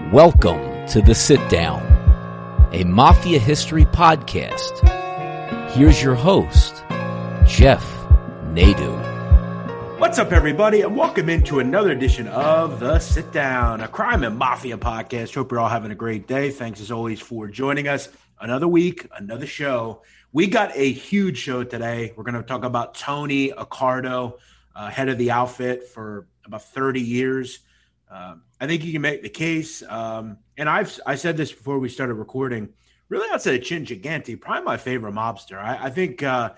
Welcome to The Sit Down, a Mafia history podcast. Here's your host, Jeff Nadu. What's up, everybody, and welcome into another edition of The Sit Down, a crime and mafia podcast. Hope you're all having a great day. Thanks, as always, for joining us. Another week, another show. We got a huge show today. We're going to talk about Tony Accardo, head of the outfit for about 30 years. I think you can make the case, and I said this before we started recording, really outside of Chin Gigante, probably my favorite mobster. I think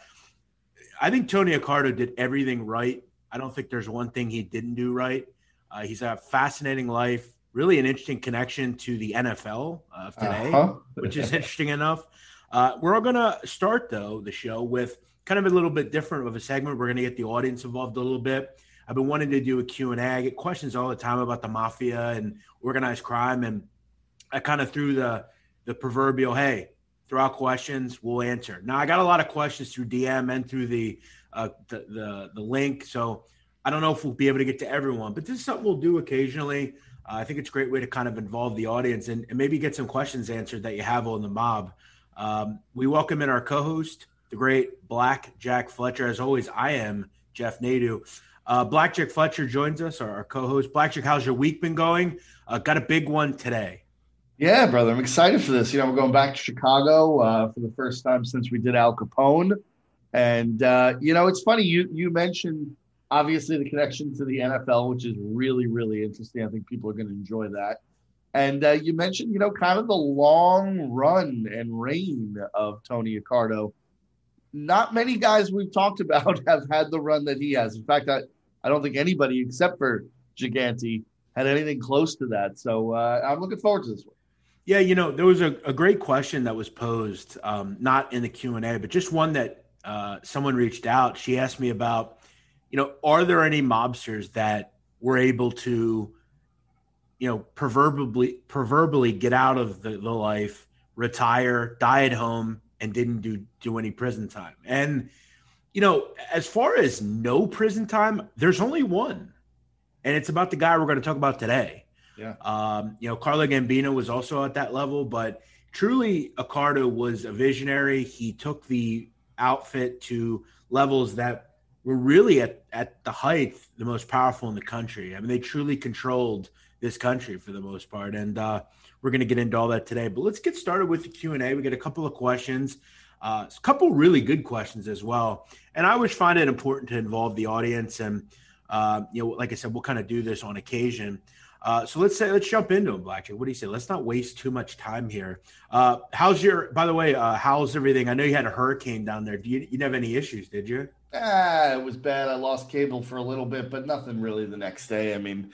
Tony Accardo did everything right. I don't think there's one thing he didn't do right. He's a fascinating life, really an interesting connection to the NFL of today, which is interesting enough. We're all going to start, though, the show with kind of a little bit different of a segment. We're going to get the audience involved a little bit. I've been wanting to do a Q&A. I get questions all the time about the mafia and organized crime, and I kind of threw the proverbial, hey, throw out questions, we'll answer. Now, I got a lot of questions through DM and through the link, so I don't know if we'll be able to get to everyone, but this is something we'll do occasionally. I think it's a great way to kind of involve the audience and maybe get some questions answered that you have on the mob. We welcome in our co-host, the great Black Jack Fletcher. As always, I am Jeff Nadu. Black Jack Fletcher joins us, our co-host. Black Jack, how's your week been going? Got a big one today. Yeah, brother, I'm excited for this. We're going back to Chicago for the first time since we did Al Capone. And, it's funny. You mentioned, obviously, the connection to the NFL, which is really, really interesting. I think people are going to enjoy that. And you mentioned, kind of the long run and reign of Tony Accardo. Not many guys we've talked about have had the run that he has. In fact, I don't think anybody except for Gigante had anything close to that. So I'm looking forward to this one. Yeah, there was a great question that was posed, not in the Q&A, but just one that someone reached out. She asked me about, are there any mobsters that were able to, proverbially get out of the life, retire, die at home, and didn't do any prison time. And, as far as no prison time, there's only one. And it's about the guy we're going to talk about today. Yeah. Carlo Gambino was also at that level, but truly Accardo was a visionary. He took the outfit to levels that were really at the height, the most powerful in the country. I mean, they truly controlled this country for the most part. And we're going to get into all that today. But let's get started with the Q&A. We got a couple of questions, a couple really good questions as well. And I always find it important to involve the audience. And, like I said, we'll kind of do this on occasion. So let's jump into them, Blackjack. What do you say? Let's not waste too much time here. How's everything? I know you had a hurricane down there. You didn't have any issues, did you? It was bad. I lost cable for a little bit, but nothing really the next day. I mean,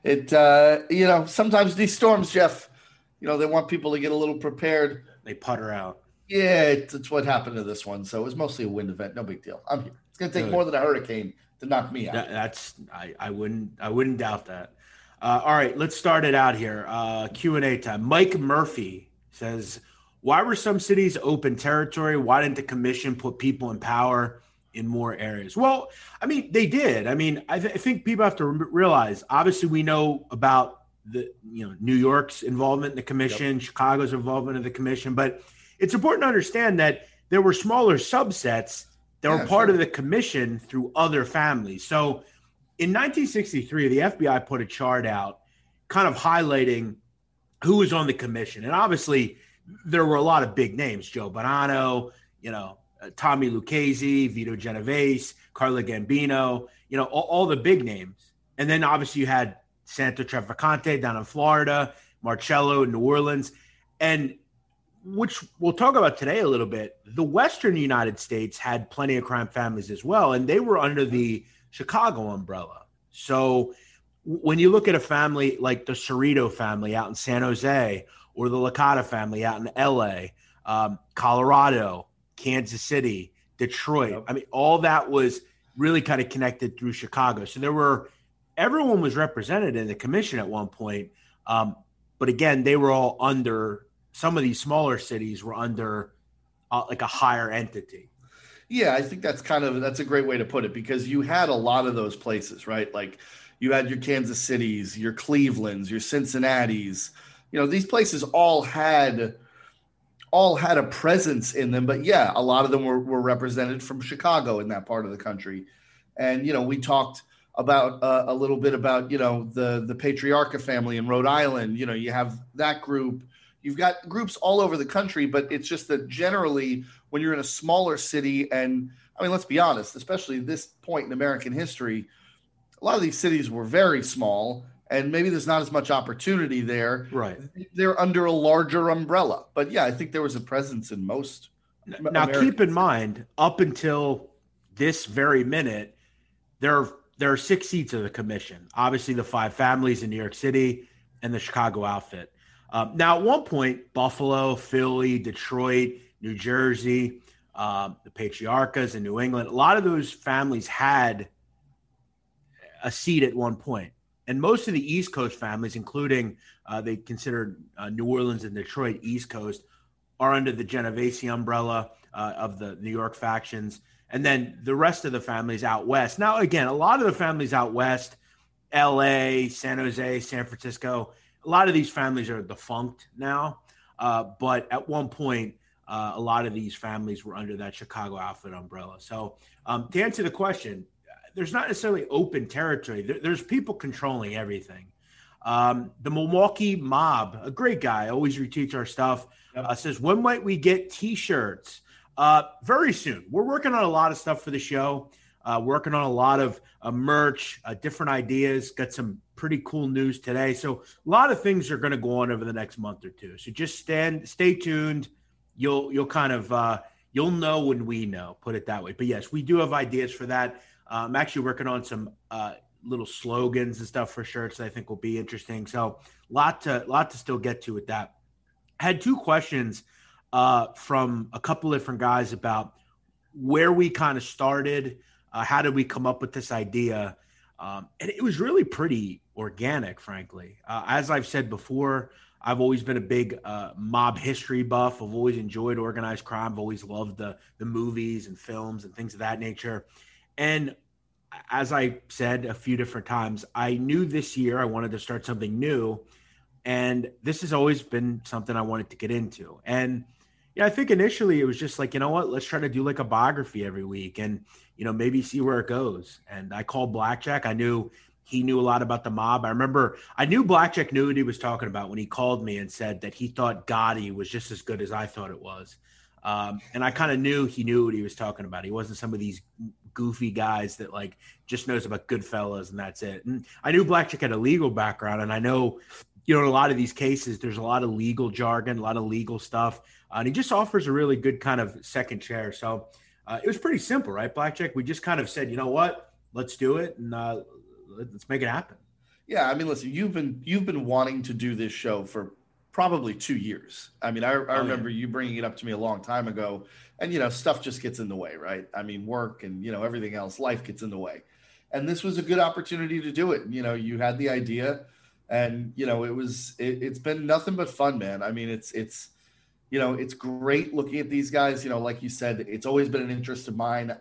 sometimes these storms, Jeff, they want people to get a little prepared. They putter out. Yeah, it's what happened to this one. So it was mostly a wind event. No big deal. I'm here. It's going to take more than a hurricane to knock me out. I wouldn't doubt that. All right, let's start it out here. Q&A time. Mike Murphy says, why were some cities open territory? Why didn't the commission put people in power in more areas? Well, I mean, they did. I mean, I think people have to realize, obviously we know about New York's involvement in the commission, Chicago's involvement in the commission, but it's important to understand that there were smaller subsets that were part of the commission through other families. So in 1963, the FBI put a chart out kind of highlighting who was on the commission. And obviously there were a lot of big names, Joe Bonanno, Tommy Lucchese, Vito Genovese, Carlo Gambino, all the big names. And then obviously you had Santo Trafficante down in Florida, Marcello in New Orleans, and which we'll talk about today a little bit. The Western United States had plenty of crime families as well, and they were under the Chicago umbrella. So when you look at a family like the Cerrito family out in San Jose, or the Licata family out in LA, Colorado, Kansas City, Detroit, I mean, all that was really kind of connected through Chicago. So everyone was represented in the commission at one point. But again, they were all under, some of these smaller cities were under like a higher entity. Yeah, I think that's a great way to put it, because you had a lot of those places, right? Like you had your Kansas Cities, your Clevelands, your Cincinnatis, these places all had a presence in them. But yeah, a lot of them were represented from Chicago in that part of the country. And, we talked about a little bit about, the Patriarca family in Rhode Island. You have that group. You've got groups all over the country, but it's just that generally when you're in a smaller city, and I mean, let's be honest, especially at this point in American history, a lot of these cities were very small, and maybe there's not as much opportunity there. Right. They're under a larger umbrella. But yeah, I think there was a presence in most. Now, keep in mind, up until this very minute, there are 6 seats of the commission. Obviously, the 5 families in New York City and the Chicago outfit. Now, at one point, Buffalo, Philly, Detroit, New Jersey, the Patriarchas in New England, a lot of those families had a seat at one point. And most of the East Coast families, including they considered New Orleans and Detroit East Coast, are under the Genovese umbrella of the New York factions. And then the rest of the families out west. Now, again, a lot of the families out west, LA, San Jose, San Francisco, a lot of these families are defunct now. But at one point, a lot of these families were under that Chicago outfit umbrella. So to answer the question, there's not necessarily open territory. There's people controlling everything. The Milwaukee Mob, a great guy, always retweets our stuff, says, when might we get T-shirts? Very soon. We're working on a lot of stuff for the show, working on a lot of merch, different ideas, got some pretty cool news today. So a lot of things are going to go on over the next month or two. So just stay tuned. You'll kind of, you'll know when we know, put it that way. But yes, we do have ideas for that. I'm actually working on some little slogans and stuff for shirts that I think will be interesting. So lot to still get to with that. I had 2 questions from a couple different guys about where we kind of started. How did we come up with this idea? And it was really pretty organic, frankly. As I've said before, I've always been a big mob history buff. I've always enjoyed organized crime. I've always loved the movies and films and things of that nature. And as I said a few different times, I knew this year I wanted to start something new. And this has always been something I wanted to get into. And I think initially it was just like, you know what, let's try to do like a biography every week and, maybe see where it goes. And I called Blackjack. I knew he knew a lot about the mob. I remember I knew Blackjack knew what he was talking about when he called me and said that he thought Gotti was just as good as I thought it was. And I kind of knew he knew what he was talking about. He wasn't some of these goofy guys that like just knows about Goodfellas and that's it. And I knew Blackjack had a legal background, and I know, in a lot of these cases, there's a lot of legal jargon, a lot of legal stuff. And he just offers a really good kind of second chair. So it was pretty simple, right, Blackjack? We just kind of said, you know what, let's do it and let's make it happen. Yeah, I mean, listen, you've been wanting to do this show for probably 2 years. I mean, I remember you bringing it up to me a long time ago, and stuff just gets in the way, right? I mean, work and everything else, life gets in the way, and this was a good opportunity to do it. You had the idea, and it's been nothing but fun, man. I mean, it's great looking at these guys. Like you said, it's always been an interest of mine.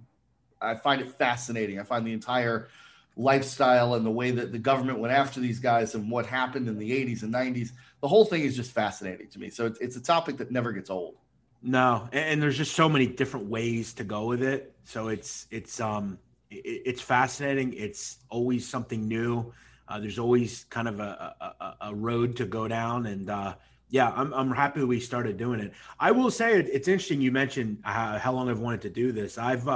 I find it fascinating. I find the entire lifestyle and the way that the government went after these guys and what happened in the 80s and 90s. The whole thing is just fascinating to me. So it's a topic that never gets old. No, and there's just so many different ways to go with it. So it's fascinating. It's always something new. There's always kind of a road to go down, and I'm happy we started doing it. I will say it's interesting. You mentioned how long I've wanted to do this.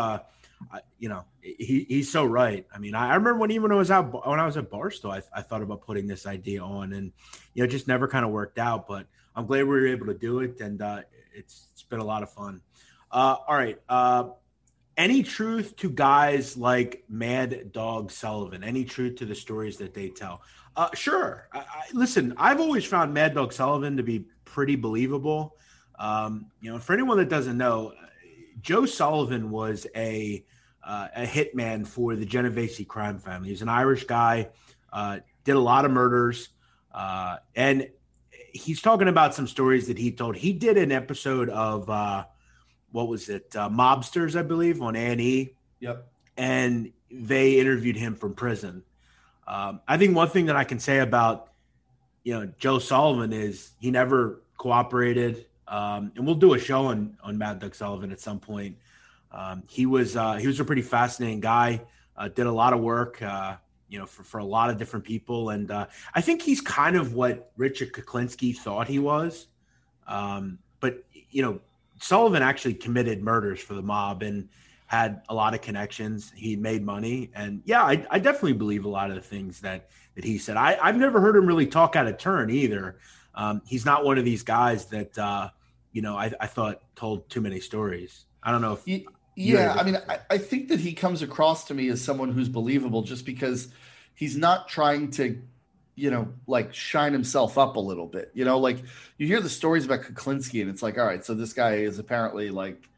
He's so right. I mean, I remember when I was at Barstool, I thought about putting this idea on, and it just never kind of worked out. But I'm glad we were able to do it, and it's been a lot of fun. All right. Any truth to guys like Mad Dog Sullivan? Any truth to the stories that they tell? Sure. Listen, I've always found Mad Dog Sullivan to be pretty believable. For anyone that doesn't know, Joe Sullivan was a hitman for the Genovese crime family. He's an Irish guy, did a lot of murders, and he's talking about some stories that he told. He did an episode of what was it? Mobsters, I believe, on A&E. Yep. And they interviewed him from prison. I think one thing that I can say about, Joe Sullivan he never cooperated. And we'll do a show on Mad Doug Sullivan at some point. He was a pretty fascinating guy. Did a lot of work, for a lot of different people. And I think he's kind of what Richard Kuklinski thought he was. But Sullivan actually committed murders for the mob and had a lot of connections. He made money. And yeah, I definitely believe a lot of the things that he said. I've never heard him really talk out of turn either. He's not one of these guys that, I thought told too many stories. I don't know if. Yeah, I mean, I think that he comes across to me as someone who's believable just because he's not trying to, shine himself up a little bit. Like you hear the stories about Kuklinski and it's like, all right, so this guy is apparently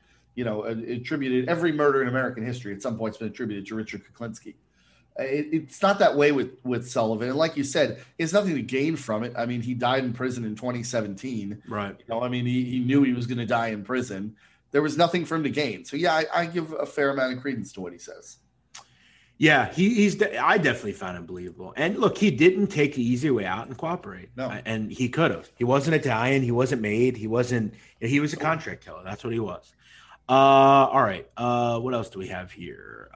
attributed every murder in American history at some point has been attributed to Richard Kuklinski. It's not that way with Sullivan. And like you said, he has nothing to gain from it. I mean, he died in prison in 2017. Right. He knew he was going to die in prison. There was nothing for him to gain. So, yeah, I give a fair amount of credence to what he says. Yeah, I definitely found him believable. And look, he didn't take the easy way out and cooperate. No. And he could have. He wasn't Italian. He wasn't made. He was a contract killer. That's what he was. All right. What else do we have here?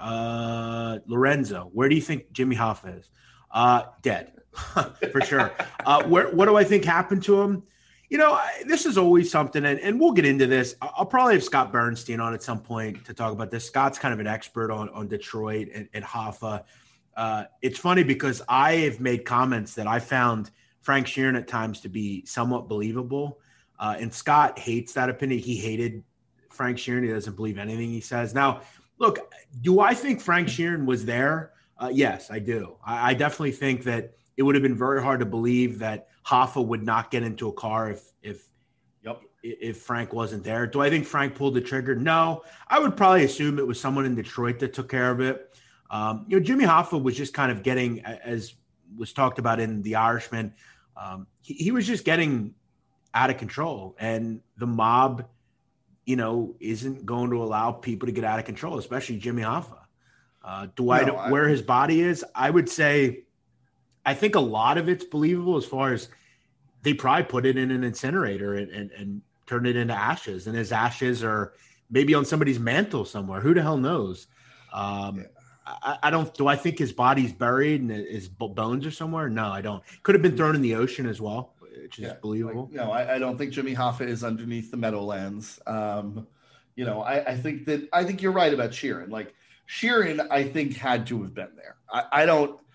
Lorenzo, where do you think Jimmy Hoffa is? Dead, for sure. What do I think happened to him? This is always something, and we'll get into this. I'll probably have Scott Bernstein on at some point to talk about this. Scott's kind of an expert on Detroit and Hoffa. It's funny because I have made comments that I found Frank Sheeran at times to be somewhat believable, and Scott hates that opinion. He hated Frank Sheeran. He doesn't believe anything he says. Now, look, do I think Frank Sheeran was there? Yes, I do. I definitely think that it would have been very hard to believe that Hoffa would not get into a car if Frank wasn't there. Do I think Frank pulled the trigger? No. I would probably assume it was someone in Detroit that took care of it. Jimmy Hoffa was just kind of getting, as was talked about in The Irishman, he was just getting out of control. And the mob, isn't going to allow people to get out of control, especially Jimmy Hoffa. Where his body is? I would say I think a lot of it's believable as far as they probably put it in an incinerator and turn it into ashes. And his ashes are maybe on somebody's mantle somewhere. Who the hell knows? I don't. Do I think his body's buried and his bones are somewhere? No, I don't. Could have been thrown in the ocean as well, which is believable. I don't think Jimmy Hoffa is underneath the Meadowlands. I think you're right about Sheeran. Like Sheeran, I think had to have been there. I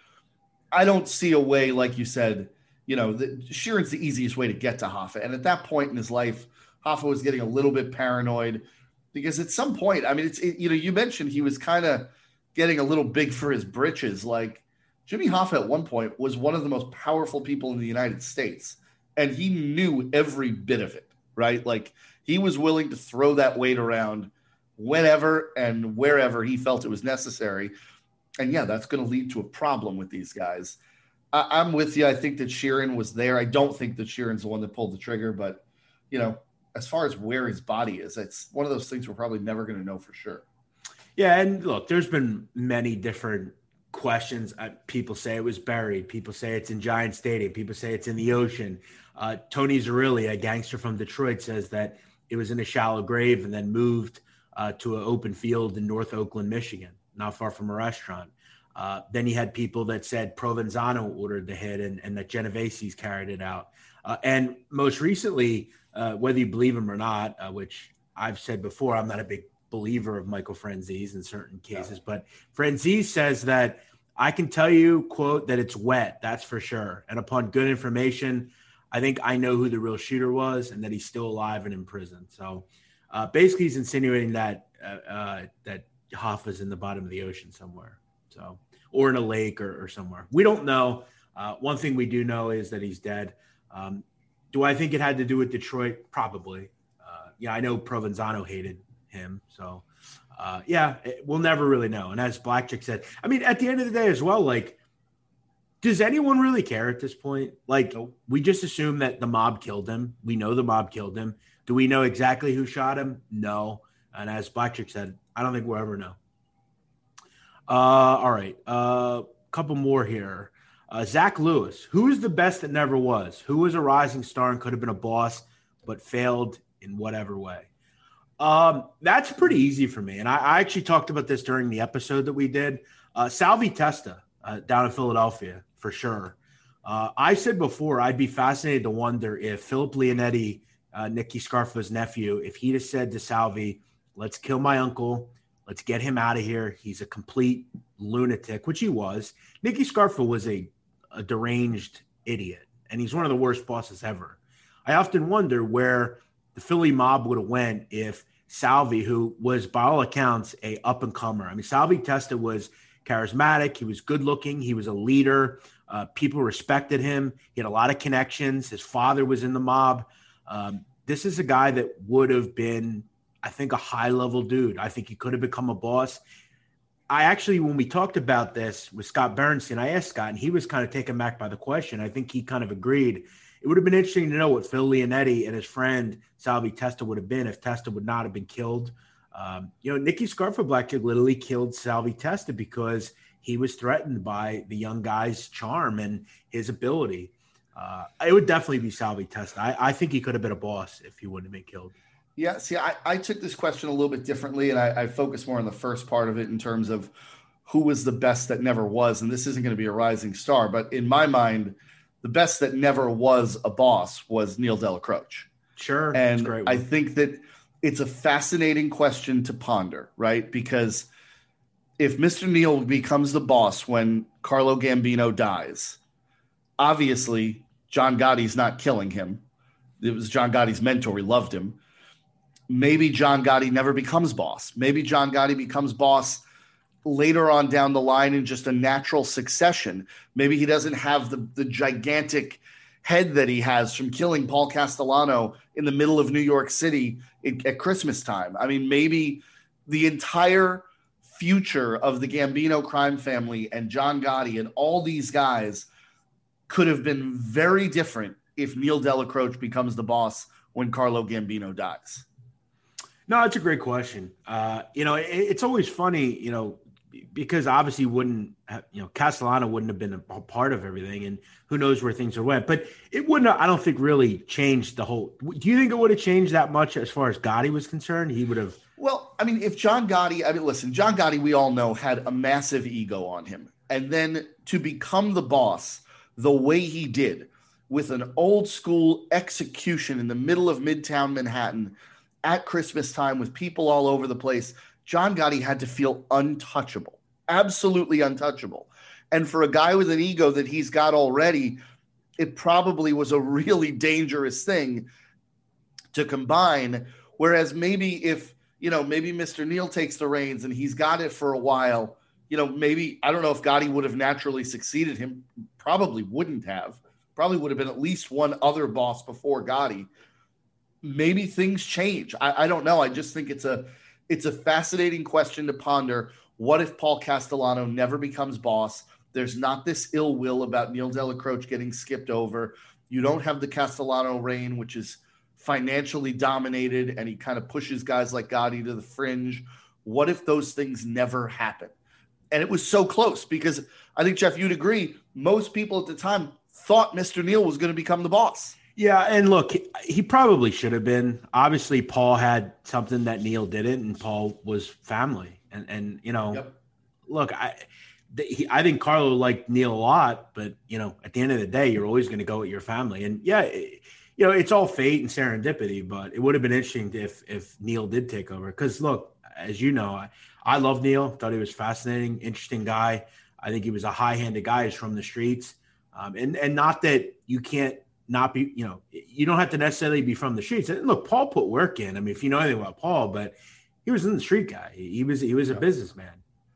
don't see a way, like you said, Sheeran's the easiest way to get to Hoffa. And at that point in his life, Hoffa was getting a little bit paranoid because at some point, I mean, you mentioned he was kind of getting a little big for his britches. Like Jimmy Hoffa at one point was one of the most powerful people in the United States. And he knew every bit of it, right? Like he was willing to throw that weight around whenever and wherever he felt it was necessary. And yeah, that's going to lead to a problem with these guys. I'm with you. I think that Sheeran was there. I don't think that Sheeran's the one that pulled the trigger, but as far as where his body is, it's one of those things we're probably never going to know for sure. Yeah. And look, there's been many different questions. People say it was buried. People say it's in Giant Stadium. People say it's in the ocean. Tony Zerilli, a gangster from Detroit, says that it was in a shallow grave and then moved to an open field in North Oakland, Michigan, not far from a restaurant. Then you had people that said Provenzano ordered the hit and that Genovese's carried it out. And most recently, whether you believe him or not, which I've said before, I'm not a big believer of Michael Franzese in certain cases, but Franzese says that I can tell you, quote, that it's wet. That's for sure. And upon good information, I think I know who the real shooter was and that he's still alive and in prison. So basically he's insinuating that that Hoffa's in the bottom of the ocean somewhere. So, or in a lake or somewhere. We don't know. One thing we do know is that he's dead. Do I think it had to do with Detroit? Probably. I know Provenzano hated him. So, we'll never really know. And as Blackchick said, I mean, at the end of the day as well, like, does anyone really care at this point? Like, we just assume that the mob killed him. We know the mob killed him. Do we know exactly who shot him? No. And as Blackchick said, I don't think we'll ever know. All right. Couple more here. Zach Lewis, who is the best that never was? Who was a rising star and could have been a boss, but failed in whatever way? That's pretty easy for me. And I actually talked about this during the episode that we did. Salvi Testa down in Philadelphia, for sure. I said before, I'd be fascinated to wonder if Philip Leonetti, Nicky Scarfa's nephew, if he'd have said to Salvi, let's kill my uncle, let's get him out of here. He's a complete lunatic, which he was. Nicky Scarfa was a deranged idiot, and he's one of the worst bosses ever. I often wonder where the Philly mob would have went if Salvi, who was by all accounts a up-and-comer. I mean, Salvi Testa was charismatic. He was good-looking. He was a leader. People respected him. He had a lot of connections. His father was in the mob. This is a guy that would have been, I think, a high-level dude. I think he could have become a boss. I actually, when we talked about this with Scott Bernstein, I asked Scott, and he was kind of taken back by the question. I think he kind of agreed. It would have been interesting to know what Phil Leonetti and his friend Salvi Testa would have been if Testa would not have been killed. Nicky Scarfa Black Kid literally killed Salvi Testa because he was threatened by the young guy's charm and his ability. It would definitely be Salvi Testa. I think he could have been a boss if he wouldn't have been killed. Yeah, see, I took this question a little bit differently, and I focused more on the first part of it in terms of who was the best that never was. And this isn't going to be a rising star, but in my mind, the best that never was a boss was Neil Dellacroce. Sure. And great I think that it's a fascinating question to ponder, right? Because if Mr. Neil becomes the boss when Carlo Gambino dies, obviously John Gotti's not killing him. It was John Gotti's mentor. He loved him. Maybe John Gotti never becomes boss. Maybe John Gotti becomes boss later on down the line in just a natural succession. Maybe he doesn't have the gigantic head that he has from killing Paul Castellano in the middle of New York City at Christmas time. I mean, maybe the entire future of the Gambino crime family and John Gotti and all these guys could have been very different if Neil Dellacroce becomes the boss when Carlo Gambino dies. No, it's a great question. It's always funny, because obviously Castellano wouldn't have been a part of everything, and who knows where things went. But it wouldn't have, I don't think, really changed the whole. Do you think it would have changed that much as far as Gotti was concerned? He would have. Well, I mean, if John Gotti, listen, John Gotti, we all know, had a massive ego on him. And then to become the boss the way he did with an old school execution in the middle of Midtown Manhattan at Christmas time with people all over the place, John Gotti had to feel untouchable, absolutely untouchable. And for a guy with an ego that he's got already, it probably was a really dangerous thing to combine. Whereas maybe if, maybe Mr. Neil takes the reins and he's got it for a while, maybe, I don't know if Gotti would have naturally succeeded him. Probably wouldn't have. Probably would have been at least one other boss before Gotti. Maybe things change. I don't know. I just think it's a fascinating question to ponder. What if Paul Castellano never becomes boss? There's not this ill will about Neil Dellacroce getting skipped over. You don't have the Castellano reign, which is financially dominated, and he kind of pushes guys like Gotti to the fringe. What if those things never happen? And it was so close because I think, Jeff, you'd agree, most people at the time thought Mr. Neil was going to become the boss. Yeah, and look, he probably should have been. Obviously, Paul had something that Neil didn't, and Paul was family. And Yep. Look, I think Carlo liked Neil a lot, but, at the end of the day, you're always going to go with your family. And, yeah, it's all fate and serendipity, but it would have been interesting if Neil did take over. Because, look, as you know, I love Neil. Thought he was fascinating, interesting guy. I think he was a high-handed guy. He's from the streets. And not that you can't not be, you don't have to necessarily be from the streets. And look, Paul put work in. I mean, if you know anything about Paul, but he was in the street guy. He was a businessman.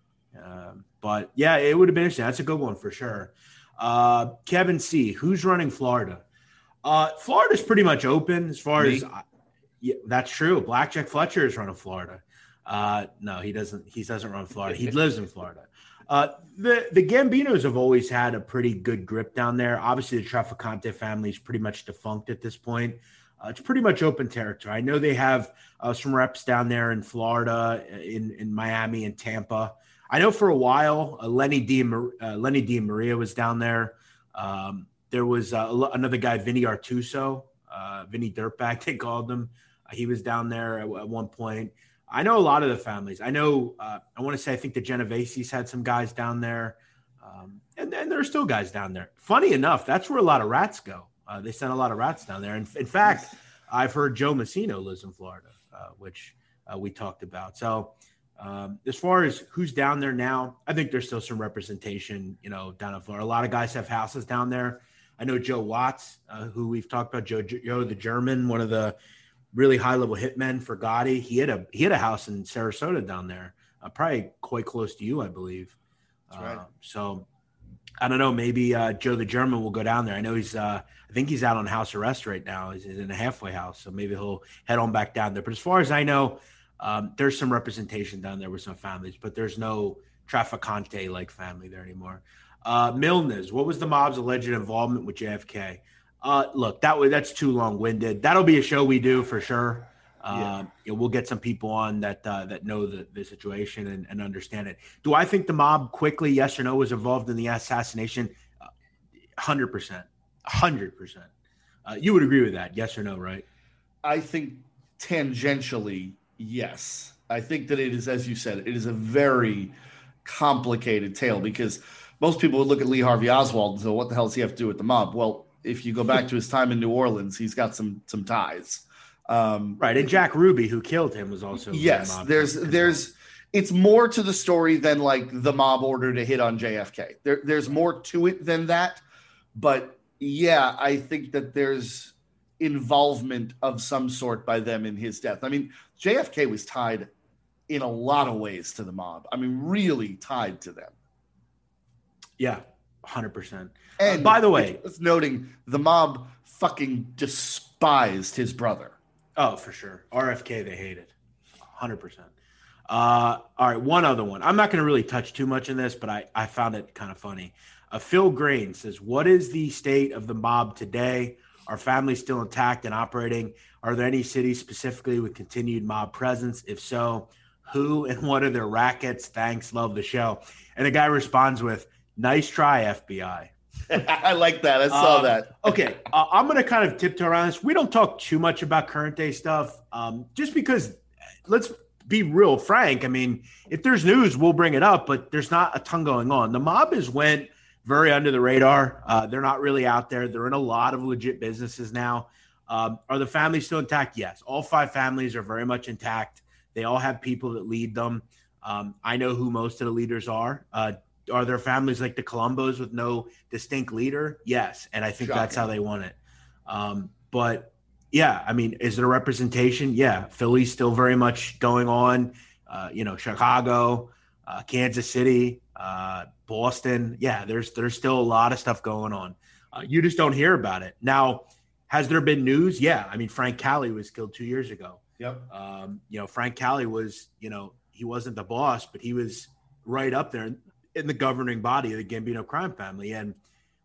But yeah, it would have been interesting. That's a good one for sure. Kevin C, who's running Florida? Florida's pretty much open as far as yeah, that's true. Blackjack Fletcher is running Florida. No, he doesn't. He doesn't run Florida. He lives in Florida. The Gambinos have always had a pretty good grip down there. Obviously, the Trafficante family is pretty much defunct at this point. It's pretty much open territory. I know they have some reps down there in Florida, in Miami and Tampa. I know for a while, Lenny Di Maria was down there. There was another guy, Vinny Artuso, Vinny Dirtbag, they called him. He was down there at one point. I know a lot of the families. I know, I want to say, I think the Genoveses had some guys down there. And then there are still guys down there. Funny enough, that's where a lot of rats go. They send a lot of rats down there. And in fact, I've heard Joe Messino lives in Florida, which we talked about. So as far as who's down there now, I think there's still some representation, down in Florida. A lot of guys have houses down there. I know Joe Watts, who we've talked about, Joe the German, one of the really high-level hitmen for Gotti. He had a house in Sarasota down there, probably quite close to you, I believe. That's right. So I don't know. Maybe Joe the German will go down there. I know I think he's out on house arrest right now. He's in a halfway house, so maybe he'll head on back down there. But as far as I know, there's some representation down there with some families, but there's no Trafficante-like family there anymore. Milnes, what was the mob's alleged involvement with JFK? Look, that's too long-winded. That'll be a show we do for sure. We'll get some people on that know the situation and understand it. Do I think the mob quickly, yes or no, was involved in the assassination? 100%. 100%. You would agree with that, yes or no, right? I think tangentially, yes. I think that it is, as you said, it is a very complicated tale because most people would look at Lee Harvey Oswald and say, what the hell does he have to do with the mob? Well, if you go back to his time in New Orleans, he's got some ties. Right. And Jack Ruby, who killed him, was also. Yes. It's more to the story than like the mob order to hit on JFK. There's more to it than that. But yeah, I think that there's involvement of some sort by them in his death. I mean, JFK was tied in a lot of ways to the mob. I mean, really tied to them. Yeah, 100%. And by the way, it's noting the mob fucking despised his brother. Oh, for sure. RFK, they hated. 100%. All right, one other one. I'm not going to really touch too much in this, but I found it kind of funny. Phil Grain says, what is the state of the mob today? Are families still intact and operating? Are there any cities specifically with continued mob presence? If so, who and what are their rackets? Thanks. Love the show. And the guy responds with, nice try, FBI. I like that. I saw that. Okay. I'm going to kind of tiptoe around this. We don't talk too much about current day stuff just because let's be real frank. I mean, if there's news, we'll bring it up, but there's not a ton going on. The mob has went very under the radar. They're not really out there. They're in a lot of legit businesses now. Are the families still intact? Yes. All 5 families are very much intact. They all have people that lead them. I know who most of the leaders are. Are there families like the Colombos with no distinct leader? Yes. And I think that's how they want it. But yeah, I mean, is there representation? Yeah. Philly's still very much going on, Chicago, Kansas City, Boston. Yeah. There's still a lot of stuff going on. You just don't hear about it. Now, has there been news? Yeah. I mean, Frank Cali was killed 2 years ago. Yep. Frank Cali was, he wasn't the boss, but he was right up there in the governing body of the Gambino crime family. And,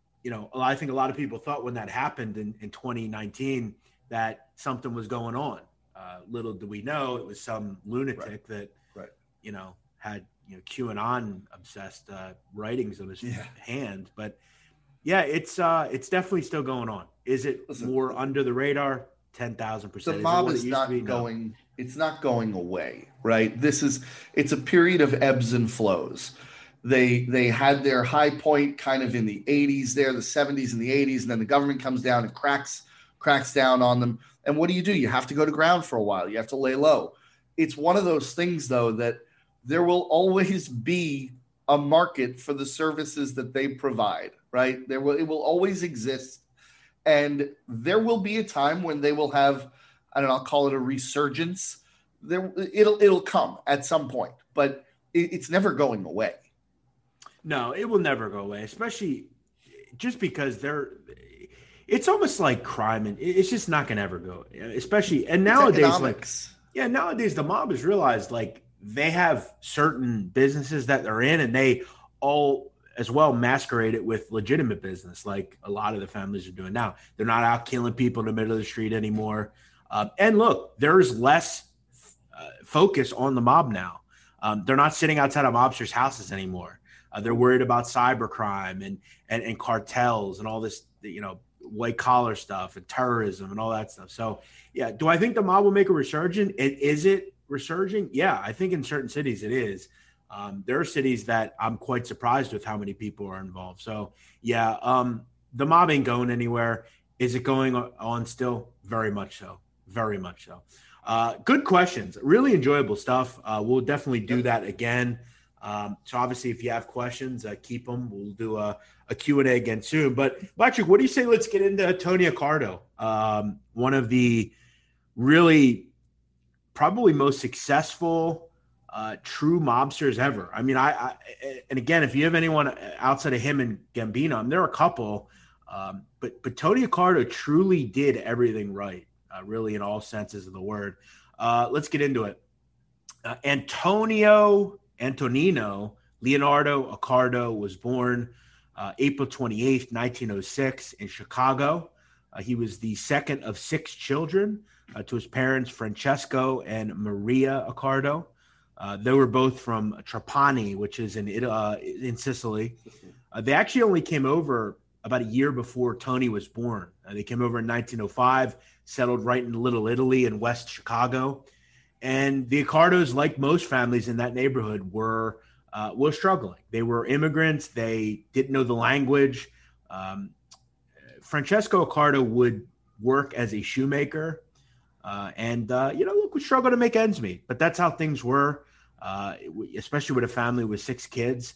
I think a lot of people thought when that happened in 2019 that something was going on. Little do we know it was some lunatic that had, QAnon obsessed writings on his hand. But yeah, it's definitely still going on. Is it more under the radar? 10,000%. The mob is not going. It's not going away, right? It's a period of ebbs and flows. They had their high point kind of in the 80s there, the 70s and the 80s, and then the government comes down and cracks down on them. And what do? You have to go to ground for a while. You have to lay low. It's one of those things, though, that there will always be a market for the services that they provide, right? It will always exist. And there will be a time when they will have, I don't know, I'll call it a resurgence. It'll come at some point, but it's never going away. No, it will never go away, especially just because it's almost like crime, and it's just not going to ever go. Especially, and nowadays, nowadays the mob has realized like they have certain businesses that they're in, and they all as well masquerade it with legitimate business, like a lot of the families are doing now. They're not out killing people in the middle of the street anymore. And look, there's less focus on the mob now. They're not sitting outside of mobsters' houses anymore. They're worried about cybercrime and cartels and all this, white collar stuff and terrorism and all that stuff. So, yeah, do I think the mob will make a resurgence? Is it resurging? Yeah, I think in certain cities it is. There are cities that I'm quite surprised with how many people are involved. So, yeah, the mob ain't going anywhere. Is it going on still? Very much so. Very much so. Good questions. Really enjoyable stuff. We'll definitely do that again. So obviously, if you have questions, keep them. We'll do a Q&A again soon. But Patrick, what do you say? Let's get into Tony Accardo, one of the really probably most successful true mobsters ever. I mean, and again, if you have anyone outside of him and Gambino, there are a couple, but Tony Accardo truly did everything right, really in all senses of the word. Let's get into it. Antonino Leonardo Accardo was born April 28th, 1906 in Chicago. He was the second of 6 children to his parents, Francesco and Maria Accardo. They were both from Trapani, which is in Sicily. They actually only came over about a year before Tony was born. They came over in 1905, settled right in Little Italy in West Chicago. And the Accardos, like most families in that neighborhood, were struggling. They were immigrants. They didn't know the language. Francesco Accardo would work as a shoemaker and would struggle to make ends meet. But that's how things were, especially with a family with 6 kids.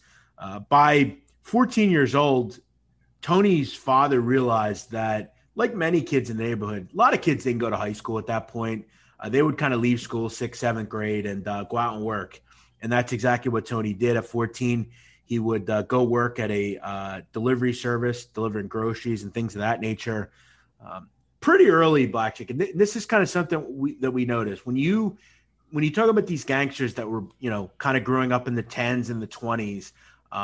By 14 years old, Tony's father realized that, like many kids in the neighborhood, a lot of kids didn't go to high school at that point. They would kind of leave school 6th, 7th grade and go out and work. And that's exactly what Tony did. At 14, he would go work at a delivery service, delivering groceries and things of that nature. Pretty early, Blackchick. And this is kind of something that we noticed. When you talk about these gangsters that were, kind of growing up in the 10s and the 20s,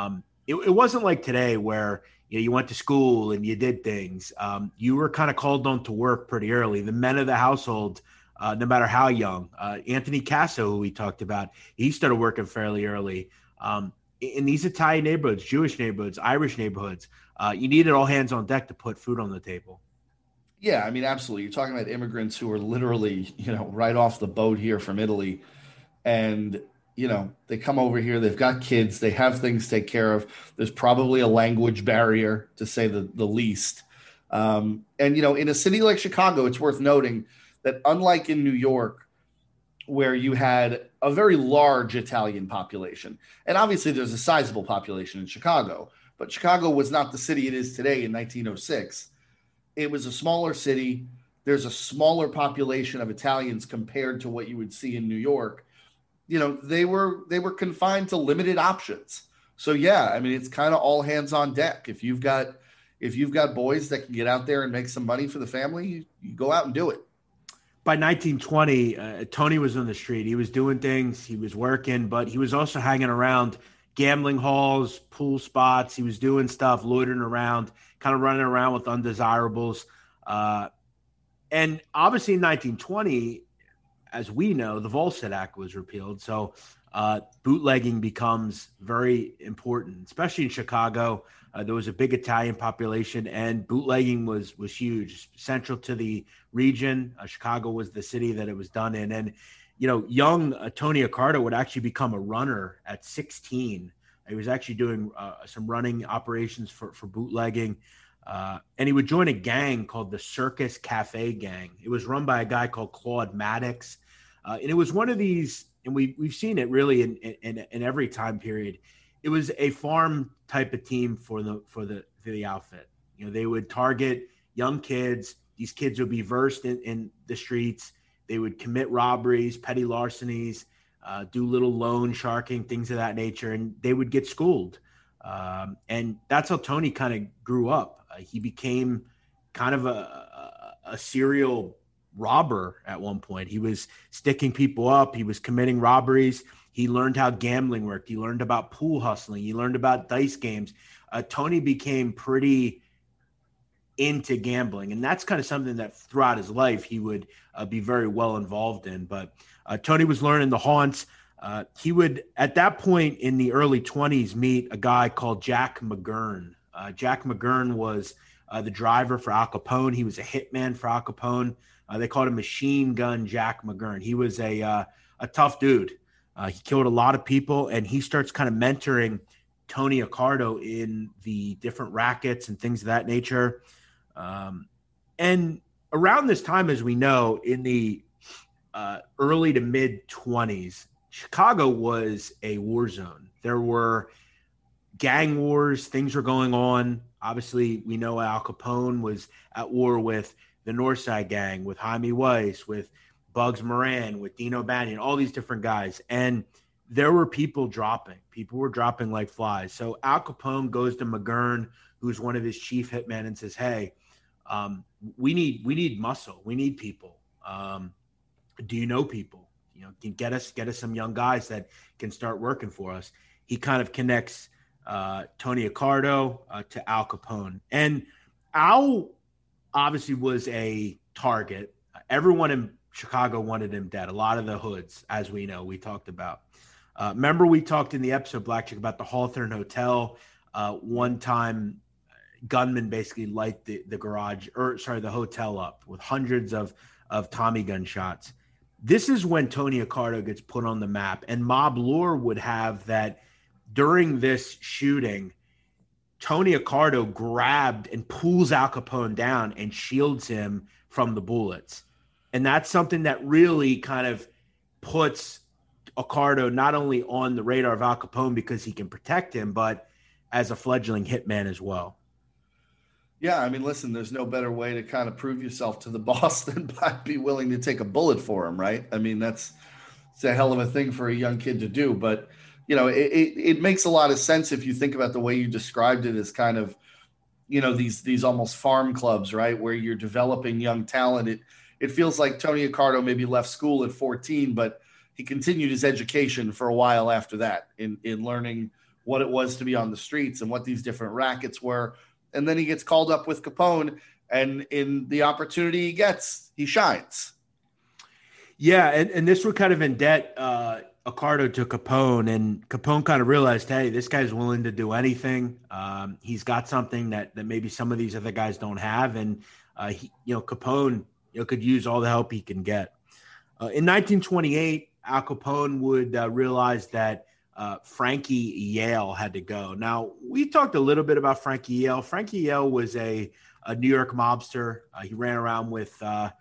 it wasn't like today where you went to school and you did things. You were kind of called on to work pretty early. The men of the household, no matter how young. Anthony Casso, who we talked about, he started working fairly early. In these Italian neighborhoods, Jewish neighborhoods, Irish neighborhoods, you needed all hands on deck to put food on the table. Yeah, I mean, absolutely. You're talking about immigrants who are literally, right off the boat here from Italy. And, they come over here, they've got kids, they have things to take care of. There's probably a language barrier, to say the least. And, in a city like Chicago, it's worth noting that unlike in New York, where you had a very large Italian population, and obviously there's a sizable population in Chicago, but Chicago was not the city it is today in 1906. It was a smaller city. There's a smaller population of Italians compared to what you would see in New York. They were confined to limited options. So yeah, I mean, it's kind of all hands on deck. If you've got boys that can get out there and make some money for the family, you go out and do it. By 1920, Tony was on the street. He was doing things. He was working, but he was also hanging around gambling halls, pool spots. He was doing stuff, loitering around, kind of running around with undesirables. And obviously in 1920, as we know, the Volstead Act was repealed. So bootlegging becomes very important, especially in Chicago. There was a big Italian population, and bootlegging was huge, central to the region. Chicago was the city that it was done in. And, young Tony Accardo would actually become a runner at 16. He was actually doing some running operations for bootlegging. And he would join a gang called the Circus Cafe Gang. It was run by a guy called Claude Maddox. And it was one of these, and we've seen it really in every time period. It was a farm type of team for the outfit. They would target young kids. These kids would be versed in the streets. They would commit robberies, petty larcenies, do little loan sharking, things of that nature, and they would get schooled. And that's how Tony kind of grew up. He became kind of a serial robber at one point. He was sticking people up. He was committing robberies. He learned how gambling worked. He learned about pool hustling. He learned about dice games. Tony became pretty into gambling, and that's kind of something that throughout his life he would be very well involved in. But Tony was learning the haunts. He would, at that point in the early 20s, meet a guy called Jack McGurn. Jack McGurn was the driver for Al Capone. He was a hitman for Al Capone. They called him Machine Gun Jack McGurn. He was a tough dude. He killed a lot of people, and he starts kind of mentoring Tony Accardo in the different rackets and things of that nature. And around this time, as we know, in the early to mid 20s, Chicago was a war zone. There were gang wars, things were going on. Obviously, we know Al Capone was at war with the Northside Gang, with Jaime Weiss, with Bugs Moran, with Dino Bannion, all these different guys. And there were people dropping. People were dropping like flies. So Al Capone goes to McGurn, who's one of his chief hitmen, and says, hey, we need muscle. We need people. Do you know people? You know, can get us some young guys that can start working for us. He kind of connects Tony Accardo to Al Capone. And Al obviously was a target. Everyone in Chicago wanted him dead. A lot of the hoods, as we know, we talked about. Remember we talked in the episode, Blackjack, about the Hawthorne Hotel. One time, gunmen basically light the hotel up with hundreds of Tommy gun shots. This is when Tony Accardo gets put on the map, and mob lore would have that during this shooting, Tony Accardo grabbed and pulls Al Capone down and shields him from the bullets. And that's something that really kind of puts Accardo not only on the radar of Al Capone because he can protect him, but as a fledgling hitman as well. Yeah, I mean, listen, there's no better way to kind of prove yourself to the boss than by be willing to take a bullet for him, right? I mean, it's a hell of a thing for a young kid to do. But, you know, it makes a lot of sense if you think about the way you described it as kind of, you know, these almost farm clubs, right, where you're developing young talent. It feels like Tony Accardo maybe left school at 14, but he continued his education for a while after that in learning what it was to be on the streets and what these different rackets were. And then he gets called up with Capone, and in the opportunity he gets, he shines. Yeah, and this would kind of in debt Accardo to Capone, and Capone kind of realized, hey, this guy's willing to do anything. He's got something that maybe some of these other guys don't have, and Capone could use all the help he can get. In 1928, Al Capone would realize that Frankie Yale had to go. Now, we talked a little bit about Frankie Yale. Frankie Yale was a New York mobster. He ran around with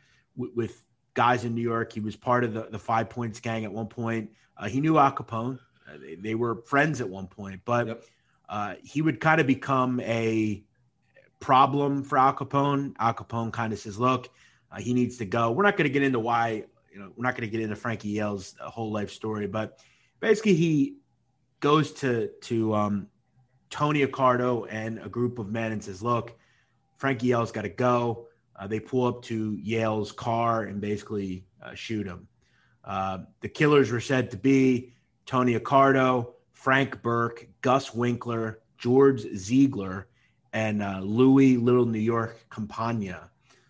guys in New York. He was part of the 5 Points gang at one point. He knew Al Capone. They were friends at one point, but he would kind of become a problem for Al Capone. Al Capone kind of says, look, he needs to go. We're not going to get into why, we're not going to get into Frankie Yale's whole life story, but basically he goes to Tony Accardo and a group of men and says, look, Frankie Yale's got to go. They pull up to Yale's car and basically shoot him. The killers were said to be Tony Accardo, Frank Burke, Gus Winkler, George Ziegler, and Louis Little New York Campagna.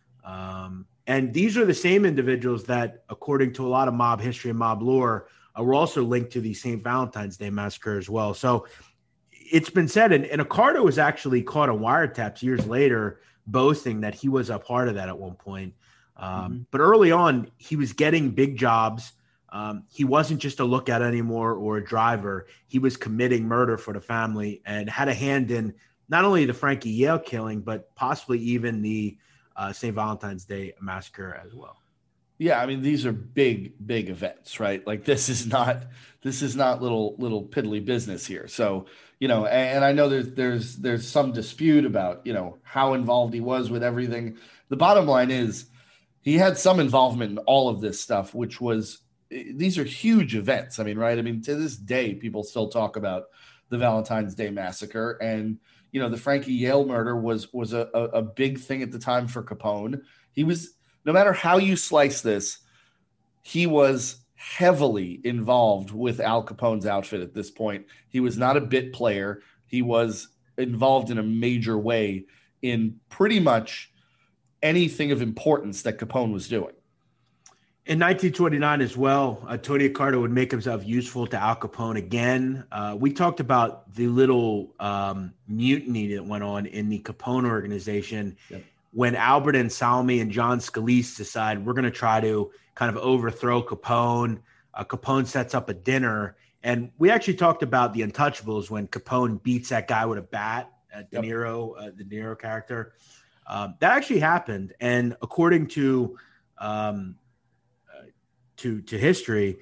And these are the same individuals that, according to a lot of mob history and mob lore, were also linked to the St. Valentine's Day massacre as well. So it's been said, and Accardo was actually caught on wiretaps years later, boasting that he was a part of that at one point. But early on, he was getting big jobs. He wasn't just a lookout anymore or a driver. He was committing murder for the family and had a hand in not only the Frankie Yale killing, but possibly even the St. Valentine's Day massacre as well. Yeah, I mean, these are big events, right? Like this is not little piddly business here. So, and I know there's some dispute about, how involved he was with everything. The bottom line is he had some involvement in all of this stuff, which was, these are huge events. I mean, right? I mean, to this day, people still talk about the Valentine's Day massacre, and, the Frankie Yale murder was a big thing at the time for Capone. He was, no matter how you slice this, he was heavily involved with Al Capone's outfit at this point. He was not a bit player. He was involved in a major way in pretty much anything of importance that Capone was doing. In 1929 as well, Tony Accardo would make himself useful to Al Capone again. We talked about the little mutiny that went on in the Capone organization. Yep. When Albert Anselmi and John Scalise decide we're going to try to kind of overthrow Capone. Capone sets up a dinner. And we actually talked about the Untouchables when Capone beats that guy with a bat, De Niro, the De Niro character. That actually happened. And according to history,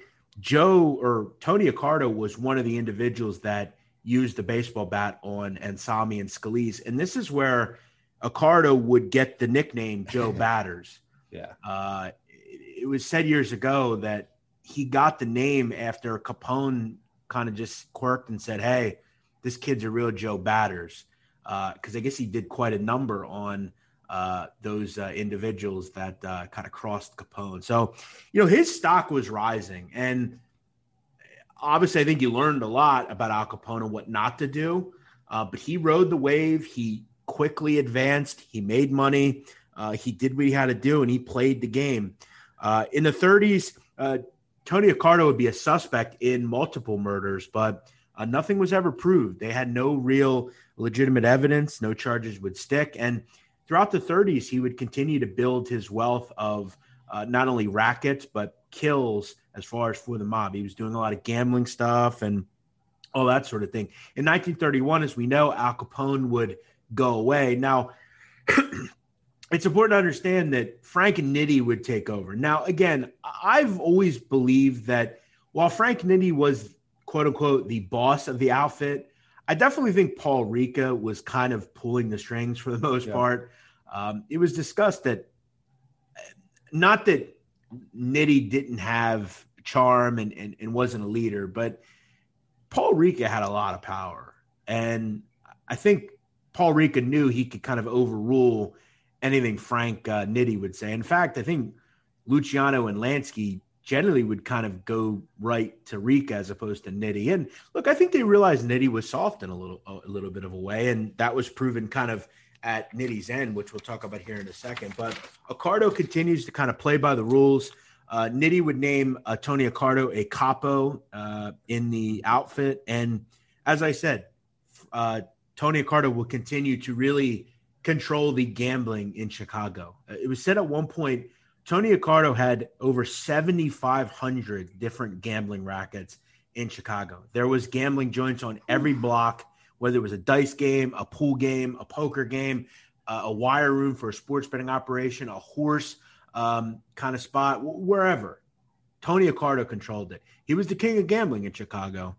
Tony Accardo was one of the individuals that used the baseball bat on Anselmi and Scalise. And this is where Accardo would get the nickname Joe Batters. Yeah. It was said years ago that he got the name after Capone kind of just quirked and said, hey, this kid's a real Joe Batters. Because I guess he did quite a number on those individuals that kind of crossed Capone. So, his stock was rising. And obviously, I think he learned a lot about Al Capone and what not to do. But he rode the wave. He quickly advanced. He made money. He did what he had to do, and he played the game. In the 30s, Tony Accardo would be a suspect in multiple murders, but nothing was ever proved. They had no real legitimate evidence. No charges would stick. And throughout the 30s, he would continue to build his wealth of not only rackets, but kills as far as for the mob. He was doing a lot of gambling stuff and all that sort of thing. In 1931, as we know, Al Capone would go away. Now, it's important to understand that Frank Nitti would take over. Now, again, I've always believed that while Frank Nitti was, quote unquote, the boss of the outfit, I definitely think Paul Ricca was kind of pulling the strings for the most part. It was discussed that not that Nitti didn't have charm and wasn't a leader, but Paul Ricca had a lot of power. And I think Paul Ricca knew he could kind of overrule anything Frank Nitti would say. In fact, I think Luciano and Lansky generally would kind of go right to Ricca as opposed to Nitti. And look, I think they realized Nitti was soft in a little bit of a way, and that was proven kind of at Nitti's end, which we'll talk about here in a second. But Accardo continues to kind of play by the rules. Nitti would name Tony Accardo a capo in the outfit. And as I said, Tony Accardo will continue to really control the gambling in Chicago. It was said at one point, Tony Accardo had over 7,500 different gambling rackets in Chicago. There was gambling joints on every block, whether it was a dice game, a pool game, a poker game, a wire room for a sports betting operation, a horse kind of spot, wherever. Tony Accardo controlled it. He was the king of gambling in Chicago.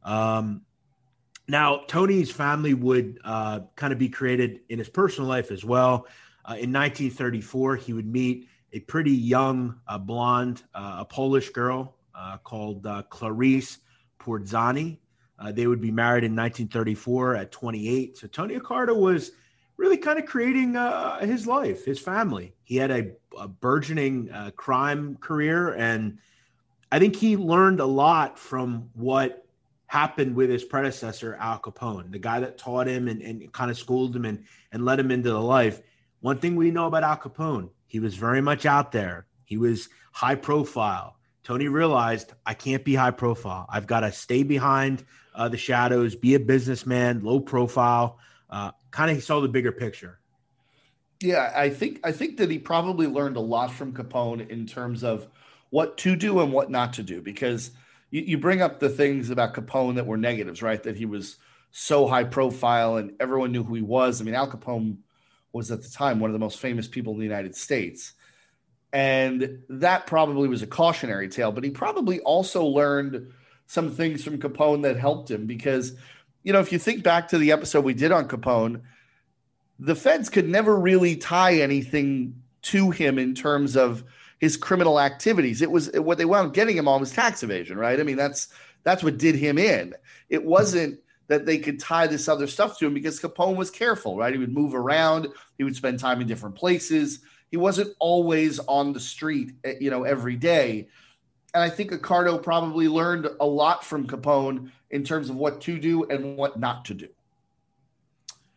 Now, Tony's family would kind of be created in his personal life as well. In 1934, he would meet a pretty young blonde, a Polish girl called Clarice Portzani. They would be married in 1934 at 28. So Tony Accardo was really kind of creating his life, his family. He had a burgeoning crime career, and I think he learned a lot from what happened with his predecessor, Al Capone, the guy that taught him and kind of schooled him and led him into the life. One thing we know about Al Capone, he was very much out there. He was high profile. Tony realized, I can't be high profile. I've got to stay behind the shadows, be a businessman, low profile. Kind of saw the bigger picture. Yeah, I think that he probably learned a lot from Capone in terms of what to do and what not to do, because you bring up the things about Capone that were negatives, right? That he was so high profile and everyone knew who he was. I mean, Al Capone was at the time one of the most famous people in the United States. And that probably was a cautionary tale, but he probably also learned some things from Capone that helped him because, if you think back to the episode we did on Capone, the feds could never really tie anything to him in terms of his criminal activities. It was what they wound up getting him on was tax evasion, right? I mean, that's what did him in. It wasn't that they could tie this other stuff to him because Capone was careful, right? He would move around. He would spend time in different places. He wasn't always on the street, every day. And I think Accardo probably learned a lot from Capone in terms of what to do and what not to do.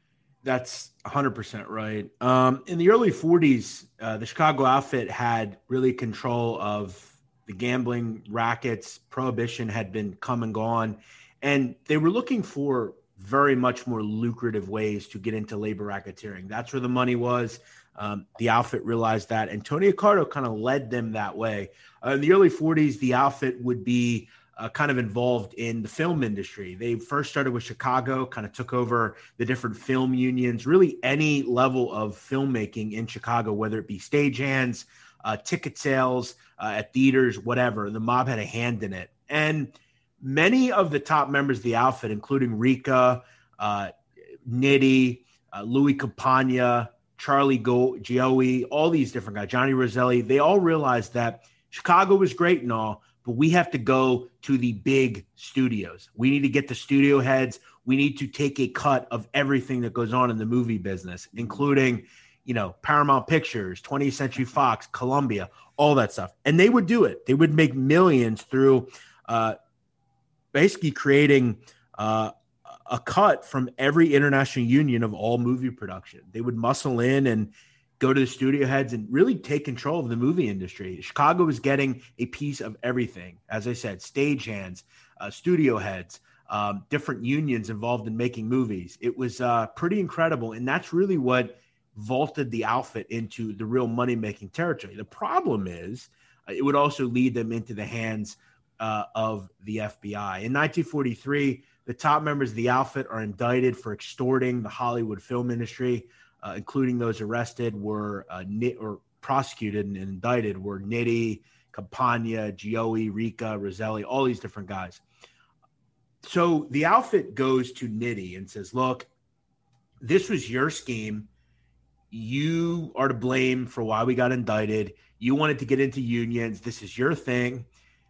That's 100% right. In the early 40s, the Chicago outfit had really control of the gambling rackets. Prohibition had been come and gone, and they were looking for very much more lucrative ways to get into labor racketeering. That's where the money was. The outfit realized that, and Tony Accardo kind of led them that way. In the early 40s, the outfit would be kind of involved in the film industry. They first started with Chicago, kind of took over the different film unions, really any level of filmmaking in Chicago, whether it be stagehands, ticket sales at theaters, whatever. The mob had a hand in it. And many of the top members of the outfit, including Rica, Nitti, Louis Campagna, Charlie Gioia, all these different guys, Johnny Roselli, they all realized that Chicago was great and all, but we have to go to the big studios. We need to get the studio heads. We need to take a cut of everything that goes on in the movie business, including, Paramount Pictures, 20th Century Fox, Columbia, all that stuff. And they would do it. They would make millions through basically creating a cut from every international union of all movie production. They would muscle in and go to the studio heads and really take control of the movie industry. Chicago was getting a piece of everything. As I said, stagehands, studio heads, different unions involved in making movies. It was pretty incredible. And that's really what vaulted the outfit into the real money-making territory. The problem is it would also lead them into the hands of the FBI. In 1943, the top members of the outfit are indicted for extorting the Hollywood film industry. Including those arrested were or prosecuted and indicted were Nitti, Campagna, Gioia, Rica, Roselli, all these different guys. So the outfit goes to Nitti and says, look, this was your scheme. You are to blame for why we got indicted. You wanted to get into unions. This is your thing.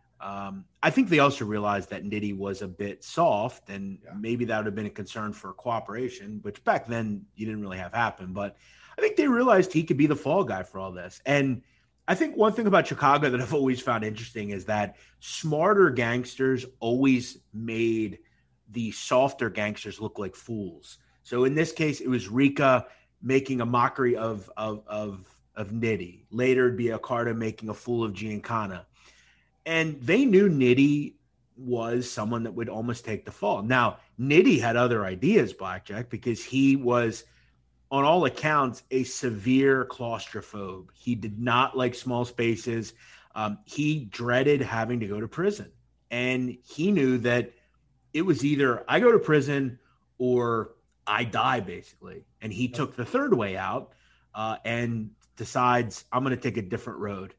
I think they also realized that Nitti was a bit soft, and maybe that would have been a concern for cooperation, which back then you didn't really have happen. But I think they realized he could be the fall guy for all this. And I think one thing about Chicago that I've always found interesting is that smarter gangsters always made the softer gangsters look like fools. So in this case, it was Rica making a mockery of Nitti. Later, it'd be Accardo making a fool of Giancana. And they knew Nitti was someone that would almost take the fall. Now, Nitti had other ideas, Blackjack, because he was, on all accounts, a severe claustrophobe. He did not like small spaces. He dreaded having to go to prison. And he knew that it was either I go to prison or I die, basically. And he took the third way out and decides, I'm going to take a different road.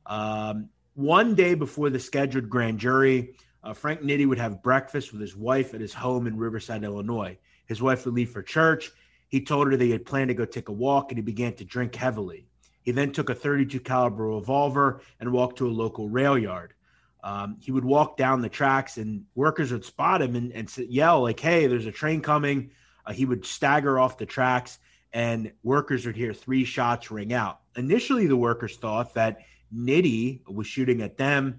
One day before the scheduled grand jury, Frank Nitti would have breakfast with his wife at his home in Riverside, Illinois. His wife would leave for church. He told her they had planned to go take a walk, and he began to drink heavily. He then took a .32 caliber revolver and walked to a local rail yard. He would walk down the tracks, and workers would spot him and yell like, hey, there's a train coming. He would stagger off the tracks, and workers would hear 3 shots ring out. Initially, the workers thought that Nitti was shooting at them.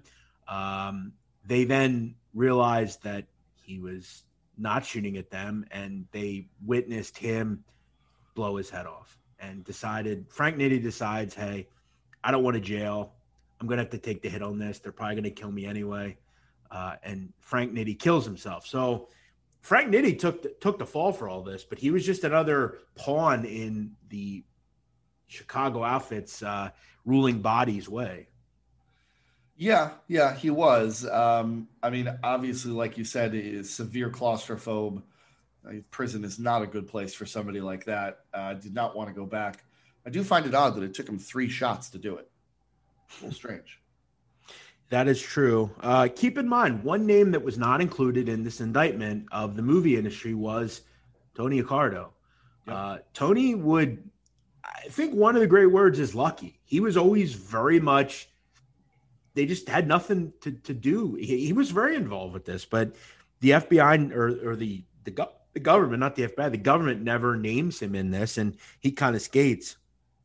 They then realized that he was not shooting at them, and they witnessed him blow his head off and Frank Nitti decides, hey, I don't want to jail. I'm going to have to take the hit on this. They're probably going to kill me anyway. And Frank Nitti kills himself. So Frank Nitti took the fall for all this, but he was just another pawn in the Chicago outfit's ruling body's way. Yeah, he was. Obviously, like you said, is severe claustrophobe. Prison is not a good place for somebody like that. Did not want to go back. I do find it odd that it took him 3 shots to do it. A little strange. That is true. Keep in mind, one name that was not included in this indictment of the movie industry was Tony Accardo. Yep. Tony would, I think one of the great words is lucky. He was always very much, they just had nothing to do. He was very involved with this, but the FBI or the government, not the FBI, the government never names him in this, and he kind of skates.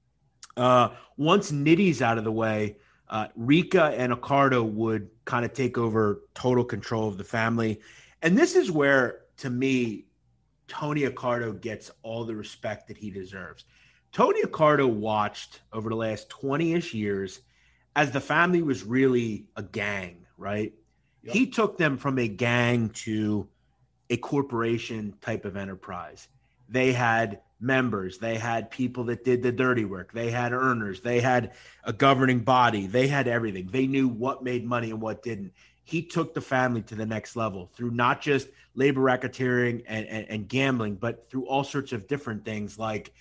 Once Nitti's out of the way, Rica and Accardo would kind of take over total control of the family. And this is where, to me, Tony Accardo gets all the respect that he deserves. Tony Accardo watched over the last 20-ish years as the family was really a gang, right? Yep. He took them from a gang to a corporation type of enterprise. They had members, they had people that did the dirty work, they had earners, they had a governing body, they had everything. They knew what made money and what didn't. He took the family to the next level through not just labor racketeering and gambling, but through all sorts of different things like,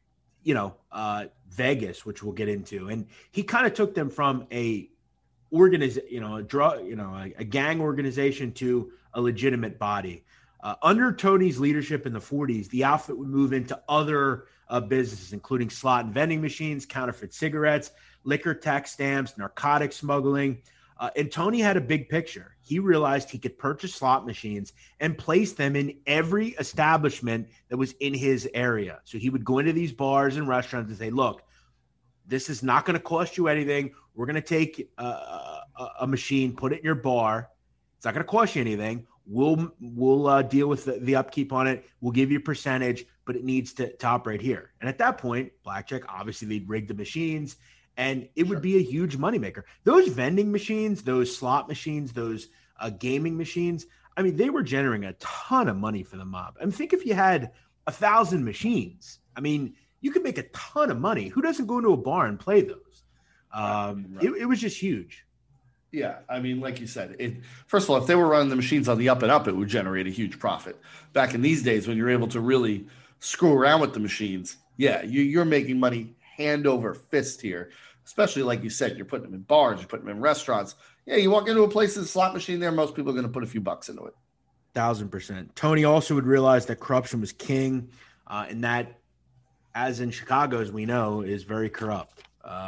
Vegas, which we'll get into. And he kind of took them from a gang organization to a legitimate body. Under Tony's leadership in the 40s, the outfit would move into other businesses, including slot and vending machines, counterfeit cigarettes, liquor tax stamps, narcotics smuggling. And Tony had a big picture. He realized he could purchase slot machines and place them in every establishment that was in his area. So he would go into these bars and restaurants and say, look, this is not going to cost you anything. We're going to take a machine, put it in your bar. It's not going to cost you anything. We'll deal with the upkeep on it. We'll give you a percentage, but it needs to operate here. And at that point, blackjack, obviously they'd rig the machines and it would be a huge moneymaker. Those vending machines, those slot machines, those gaming machines, I mean, they were generating a ton of money for the mob. I mean, think if you had 1,000 machines, I mean, you could make a ton of money. Who doesn't go into a bar and play those? Right. It was just huge. Yeah, I mean, like you said, first of all, if they were running the machines on the up and up, it would generate a huge profit. Back in these days, when you're able to really screw around with the machines, yeah, you're making money hand over fist here. Especially like you said, you're putting them in bars, you're putting them in restaurants. Yeah, you walk into a place with a slot machine there, most people are going to put a few bucks into it. 1,000%. Tony also would realize that corruption was king, and that, as in Chicago, as we know, is very corrupt.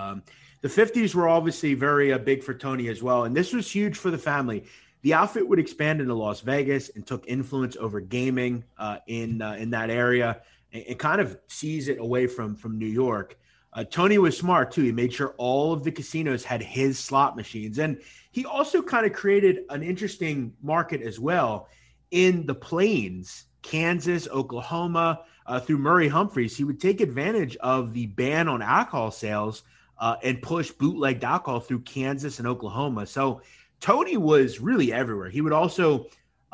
The 50s were obviously very big for Tony as well, and this was huge for the family. The outfit would expand into Las Vegas and took influence over gaming in that area and kind of seized it away from New York. Tony was smart, too. He made sure all of the casinos had his slot machines, and he also kind of created an interesting market as well in the plains, Kansas, Oklahoma, through Murray Humphreys. He would take advantage of the ban on alcohol sales and push bootlegged alcohol through Kansas and Oklahoma. So Tony was really everywhere. He would also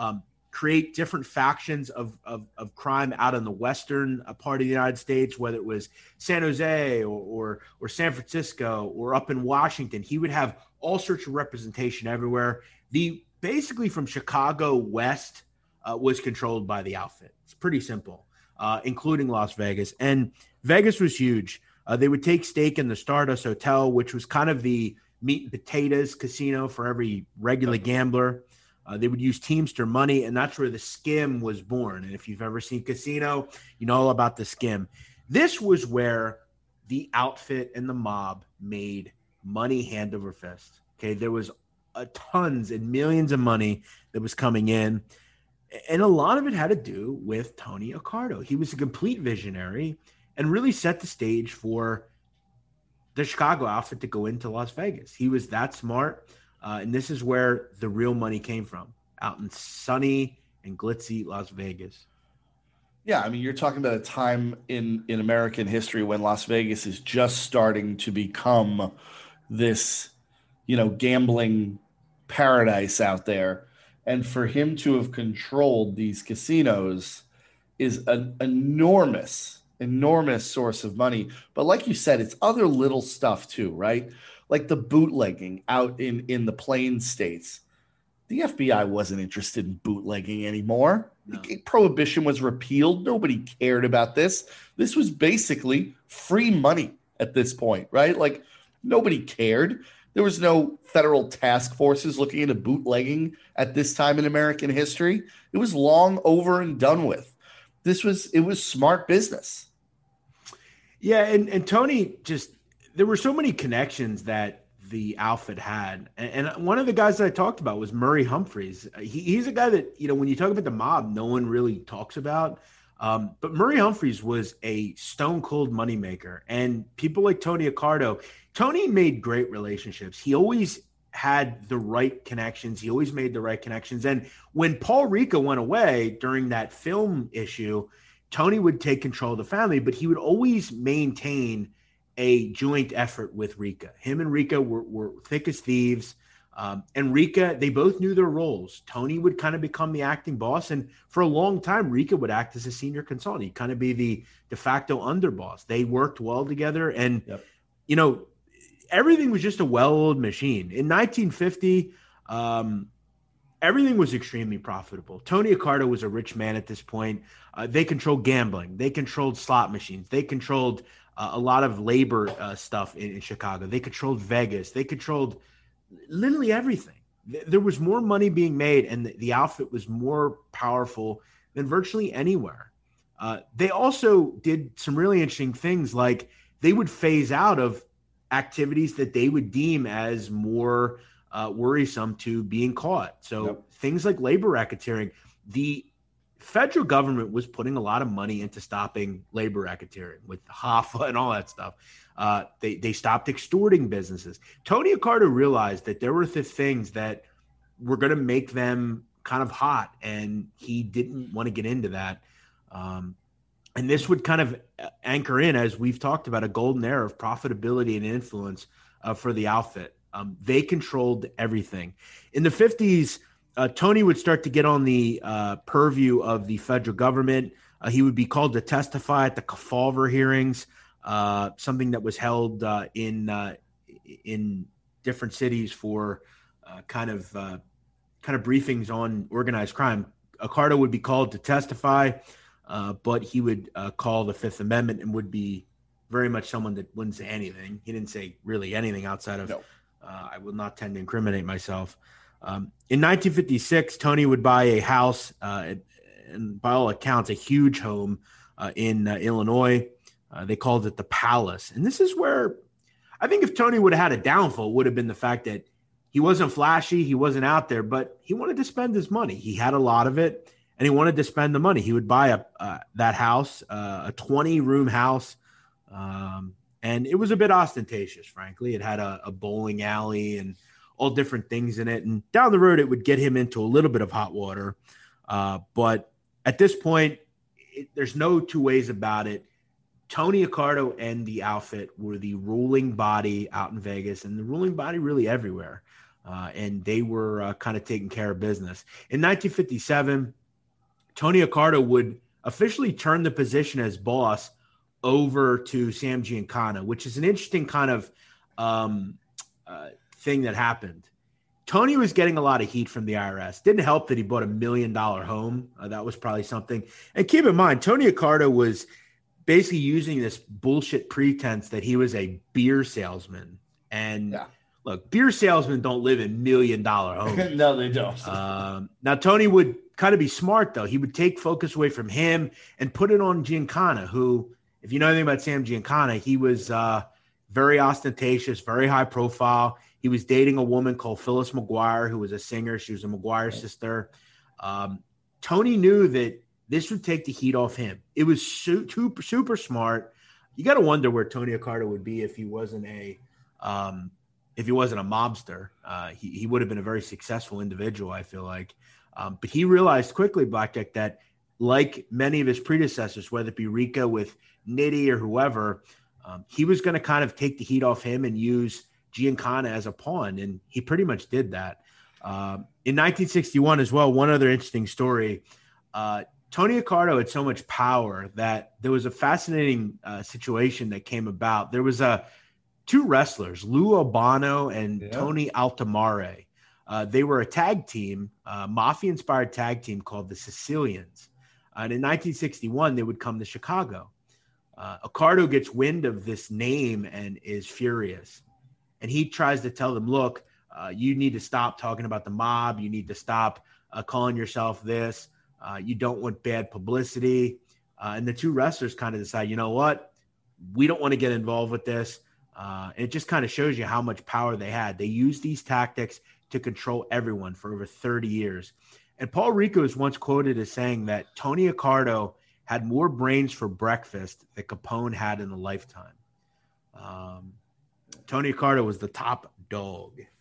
create different factions of crime out in the western part of the United States, whether it was San Jose or San Francisco or up in Washington. He would have all sorts of representation everywhere. Basically from Chicago west was controlled by the outfit. It's pretty simple, including Las Vegas. And Vegas was huge. They would take stake in the Stardust Hotel, which was kind of the meat and potatoes casino for every regular gambler. They would use Teamster money, and that's where the Skim was born. And if you've ever seen Casino, you know all about the Skim. This was where the outfit and the mob made money hand over fist. Okay, there was tons and millions of money that was coming in, and a lot of it had to do with Tony Accardo. He was a complete visionary and really set the stage for the Chicago outfit to go into Las Vegas. He was that smart, and this is where the real money came from, out in sunny and glitzy Las Vegas. Yeah, I mean, you're talking about a time in American history when Las Vegas is just starting to become this, gambling paradise out there. And for him to have controlled these casinos is an enormous source of money. But like you said, it's other little stuff too, right? Like the bootlegging out in the Plains states. The FBI wasn't interested in bootlegging anymore. No. Prohibition was repealed. Nobody cared about this. This was basically free money at this point, right? Like nobody cared. There was no federal task forces looking into bootlegging at this time in American history. It was long over and done with. It was smart business. Yeah, and Tony there were so many connections that the outfit had. And one of the guys that I talked about was Murray Humphreys. He's a guy that, when you talk about the mob, no one really talks about. But Murray Humphreys was a stone cold moneymaker. And people like Tony Accardo, Tony made great relationships. He always had the right connections. He always made the right connections. And when Paul Ricca went away during that film issue, Tony would take control of the family, but he would always maintain a joint effort with Ricca. Him and Ricca were thick as thieves. And Ricca, they both knew their roles. Tony would kind of become the acting boss. And for a long time, Ricca would act as a senior consultant. He'd kind of be the de facto underboss. They worked well together. And, everything was just a well-oiled machine. In 1950, everything was extremely profitable. Tony Accardo was a rich man at this point. They controlled gambling. They controlled slot machines. They controlled a lot of labor stuff in Chicago. They controlled Vegas. They controlled literally everything. There was more money being made, and the outfit was more powerful than virtually anywhere. They also did some really interesting things, like they would phase out of activities that they would deem as more worrisome to being caught. So things like labor racketeering, the federal government was putting a lot of money into stopping labor racketeering with Hoffa and all that stuff. They stopped extorting businesses. Tony Accardo realized that there were the things that were going to make them kind of hot, and he didn't want to get into that. And this would kind of anchor in, as we've talked about, a golden era of profitability and influence for the outfit. They controlled everything. In the 50s, Tony would start to get on the purview of the federal government. He would be called to testify at the Kefauver hearings, something that was held in different cities for kind of briefings on organized crime. Accardo would be called to testify. But he would call the Fifth Amendment and would be very much someone that wouldn't say anything. He didn't say really anything outside of, I will not tend to incriminate myself. In 1956, Tony would buy a house, and by all accounts, a huge home in Illinois. They called it the Palace. And this is where I think if Tony would have had a downfall, it would have been the fact that he wasn't flashy, he wasn't out there, but he wanted to spend his money. He had a lot of it. And he wanted to spend the money. He would buy that house, a 20-room house, and it was a bit ostentatious, frankly. It had a bowling alley and all different things in it. And down the road, it would get him into a little bit of hot water. But at this point, there's no two ways about it. Tony Accardo and the outfit were the ruling body out in Vegas and the ruling body really everywhere. And they were kind of taking care of business. In 1957, Tony Accardo would officially turn the position as boss over to Sam Giancana, which is an interesting kind of thing that happened. Tony was getting a lot of heat from the IRS. Didn't help that he bought $1 million home. That was probably something. And keep in mind, Tony Accardo was basically using this bullshit pretense that he was a beer salesman. And look, beer salesmen don't live in $1 million homes. No, they don't. Now, Tony would kind of be smart, though. He would take focus away from him and put it on Giancana, who, if you know anything about Sam Giancana, he was very ostentatious, very high profile. He was dating a woman called Phyllis McGuire, who was a singer. She was a McGuire sister. Tony knew that this would take the heat off him. It was super smart. You got to wonder where Tony Accardo would be if he wasn't a mobster. He would have been a very successful individual, I feel like. But he realized quickly, Blackjack, that like many of his predecessors, whether it be Ricca with Nitti or whoever, he was going to kind of take the heat off him and use Giancana as a pawn. And he pretty much did that. In 1961 as well, one other interesting story, Tony Accardo had so much power that there was a fascinating situation that came about. There was two wrestlers, Lou Albano and Tony Altomare. They were a tag team, mafia-inspired tag team called the Sicilians. And in 1961, they would come to Chicago. Accardo gets wind of this name and is furious. And he tries to tell them, look, you need to stop talking about the mob. You need to stop calling yourself this. You don't want bad publicity. And the two wrestlers kind of decide, you know what? We don't want to get involved with this. And it just kind of shows you how much power they had. They used these tactics to control everyone for over 30 years. And Paul Ricca was once quoted as saying that Tony Accardo had more brains for breakfast than Capone had in a lifetime. Tony Accardo was the top dog.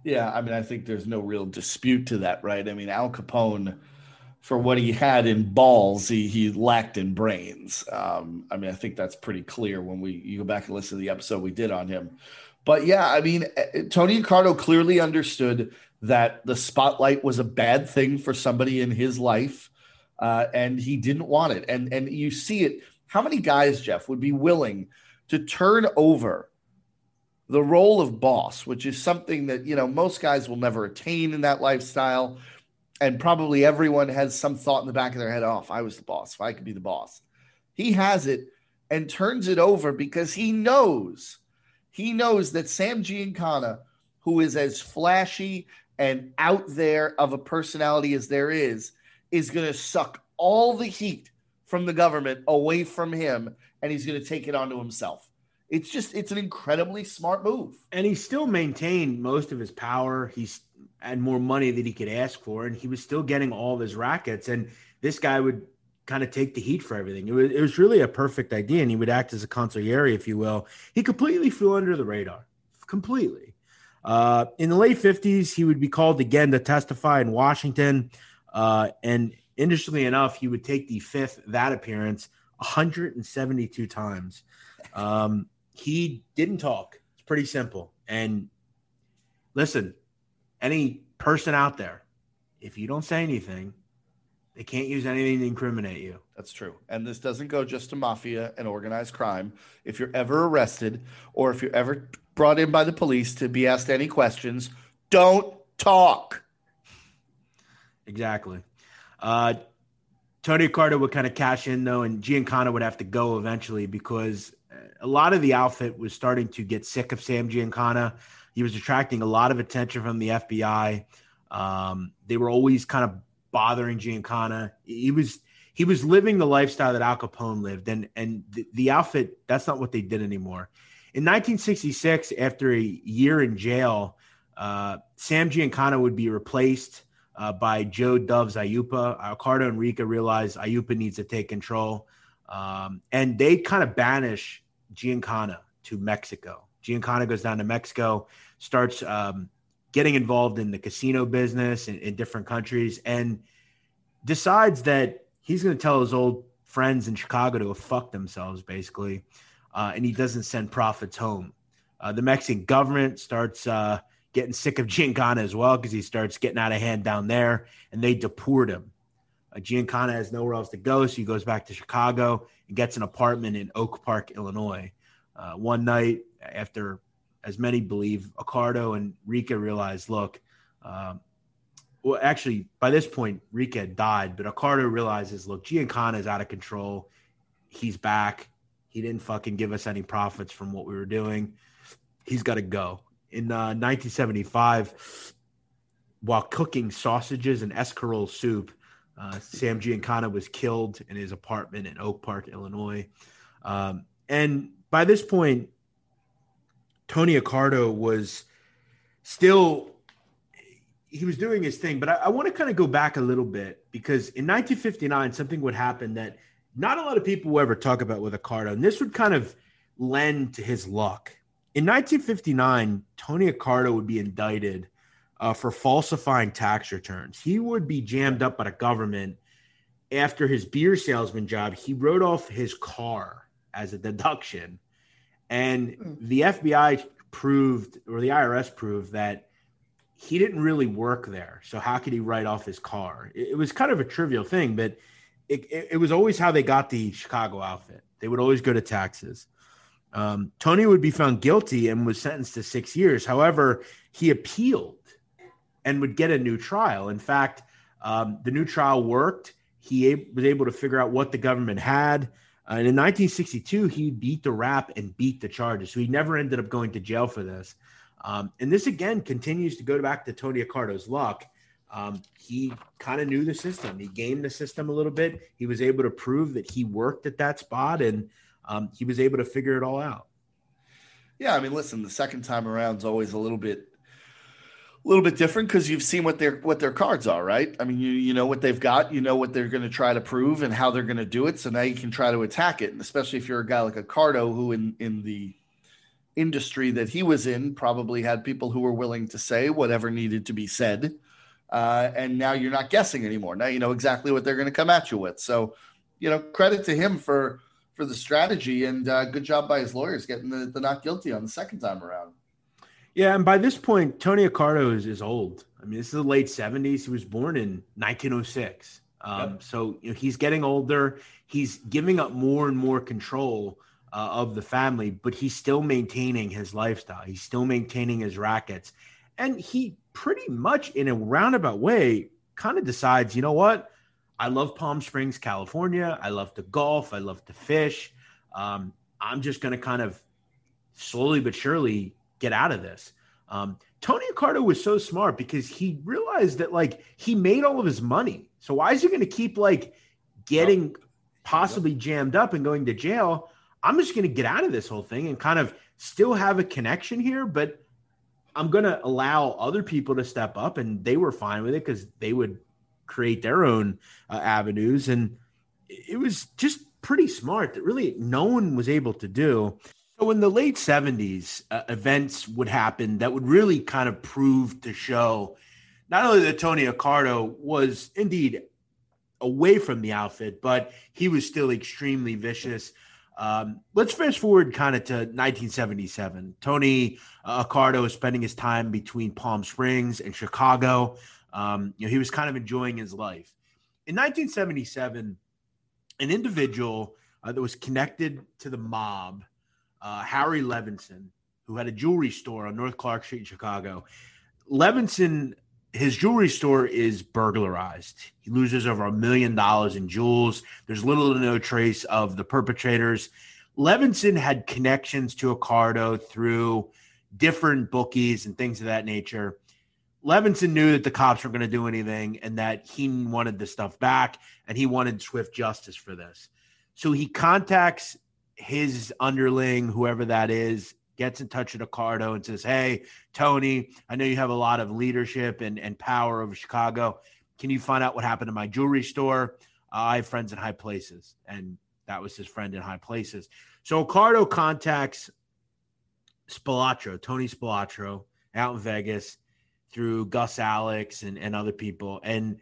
Yeah, I mean, I think there's no real dispute to that, right? I mean, Al Capone, for what he had in balls, he lacked in brains. I mean, I think that's pretty clear when you go back and listen to the episode we did on him. But yeah, I mean, Tony Accardo clearly understood that the spotlight was a bad thing for somebody in his life, and he didn't want it. And you see it. How many guys, Jeff, would be willing to turn over the role of boss, which is something that, most guys will never attain in that lifestyle. And probably everyone has some thought in the back of their head, oh, if I was the boss, if I could be the boss. He has it and turns it over because he knows that Sam Giancana, who is as flashy and out there of a personality as there is going to suck all the heat from the government away from him, and he's going to take it onto himself. It's an incredibly smart move. And he still maintained most of his power. He's had more money that he could ask for, and he was still getting all of his rackets. And this guy would kind of take the heat for everything. It was really a perfect idea, and he would act as a consigliere, if you will. He completely flew under the radar, completely. In the late 50s, he would be called again to testify in Washington. And interestingly enough, he would take that appearance 172 times. He didn't talk. It's pretty simple. And listen, any person out there, if you don't say anything, they can't use anything to incriminate you. That's true. And this doesn't go just to mafia and organized crime. If you're ever arrested or if you're ever brought in by the police to be asked any questions, don't talk. Exactly. Tony Accardo would kind of cash in, though, and Giancana would have to go eventually because a lot of the outfit was starting to get sick of Sam Giancana. He was attracting a lot of attention from the FBI. They were always kind of bothering Giancana. He was living the lifestyle that Al Capone lived, and the outfit, that's not what they did anymore. In 1966, after a year in jail, Sam Giancana would be replaced by Joe Doves Aiuppa. Accardo and Rica realized Aiuppa needs to take control. And they kind of banish Giancana to Mexico. Giancana goes down to Mexico, starts getting involved in the casino business in different countries, and decides that he's going to tell his old friends in Chicago to go fuck themselves, basically. And he doesn't send profits home. The Mexican government starts getting sick of Giancana as well because he starts getting out of hand down there, and they deport him. Giancana has nowhere else to go, so he goes back to Chicago and gets an apartment in Oak Park, Illinois. One night, after, as many believe, Accardo and Rica realized, look, well, actually, by this point, Rica had died, but Accardo realizes, look, Giancana is out of control. He's back. He didn't fucking give us any profits from what we were doing. He's got to go. In 1975, while cooking sausages and escarole soup, Sam Giancana was killed in his apartment in Oak Park, Illinois. And by this point, Tony Accardo was still – he was doing his thing. But I want to kind of go back a little bit because in 1959, something would happen that not a lot of people will ever talk about with Accardo. And this would kind of lend to his luck. In 1959, Tony Accardo would be indicted for falsifying tax returns. He would be jammed up by the government after his beer salesman job. He wrote off his car as a deduction. And the FBI proved, or the IRS proved, that he didn't really work there. So how could he write off his car? It was kind of a trivial thing, but it was always how they got the Chicago outfit. They would always go to taxes. Tony would be found guilty and was sentenced to 6 years. However, he appealed and would get a new trial. In fact, the new trial worked. He was able to figure out what the government had. And in 1962, he beat the rap and beat the charges. So he never ended up going to jail for this. And this, again, continues to go back to Tony Accardo's luck. He kind of knew the system. He gamed the system a little bit. He was able to prove that he worked at that spot, and he was able to figure it all out. Yeah, I mean, listen, the second time around is always a little bit different because you've seen what their cards are, right? I mean, you know what they've got, you know what they're going to try to prove and how they're going to do it. So now you can try to attack it, and especially if you're a guy like Accardo, who in industry that he was in probably had people who were willing to say whatever needed to be said. And now you're not guessing anymore. Now you know exactly what they're going to come at you with. So, credit to him for the strategy, and good job by his lawyers getting the not guilty on the second time around. Yeah, and by this point, Tony Accardo is old. I mean, this is the late 70s. He was born in 1906. Yep. So he's getting older. He's giving up more and more control of the family, but he's still maintaining his lifestyle. He's still maintaining his rackets. And he pretty much, in a roundabout way, kind of decides, you know what? I love Palm Springs, California. I love to golf. I love to fish. I'm just going to kind of slowly but surely get out of this. Tony Accardo was so smart because he realized that he made all of his money. So why is he going to keep getting possibly jammed up and going to jail? I'm just going to get out of this whole thing and kind of still have a connection here, but I'm going to allow other people to step up, and they were fine with it because they would create their own avenues. And it was just pretty smart that really no one was able to do. So in the late 70s, events would happen that would really kind of prove to show not only that Tony Accardo was indeed away from the outfit, but he was still extremely vicious. Let's fast forward kind of to 1977. Tony Accardo is spending his time between Palm Springs and Chicago. He was kind of enjoying his life. In 1977, an individual that was connected to the mob, Harry Levinson, who had a jewelry store on North Clark Street in Chicago. Levinson, his jewelry store is burglarized. He loses over $1 million in jewels. There's little to no trace of the perpetrators. Levinson had connections to Accardo through different bookies and things of that nature. Levinson knew that the cops weren't going to do anything and that he wanted the stuff back, and he wanted swift justice for this. So he contacts his underling, whoever that is, gets in touch with Accardo and says, "Hey, Tony, I know you have a lot of leadership and power over Chicago. Can you find out what happened to my jewelry store? I have friends in high places." And that was his friend in high places. So Accardo contacts Tony Spilotro out in Vegas through Gus Alex and other people. And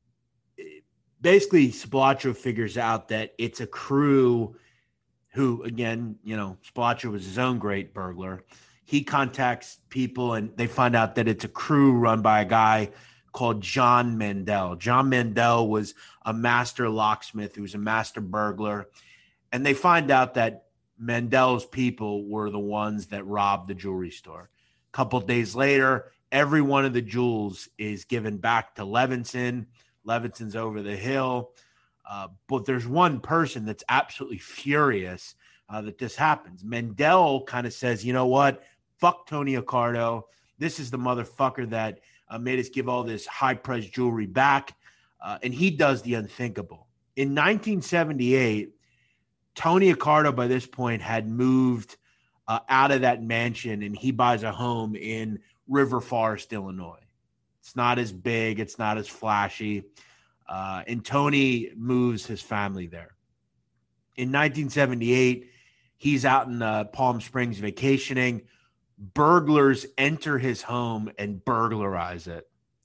basically Spilotro figures out that it's a crew who, again, Spilotro was his own great burglar. He contacts people and they find out that it's a crew run by a guy called John Mandel. John Mandel was a master locksmith who was a master burglar. And they find out that Mandel's people were the ones that robbed the jewelry store. A couple of days later, every one of the jewels is given back to Levinson. Levinson's over the hill. But there's one person that's absolutely furious that this happens. Mandel kind of says, you know what? Fuck Tony Accardo. This is the motherfucker that made us give all this high-priced jewelry back. And he does the unthinkable. In 1978, Tony Accardo, by this point, had moved out of that mansion, and he buys a home in River Forest, Illinois. It's not as big. It's not as flashy. And Tony moves his family there. In 1978, he's out in Palm Springs vacationing. Burglars enter his home and burglarize it.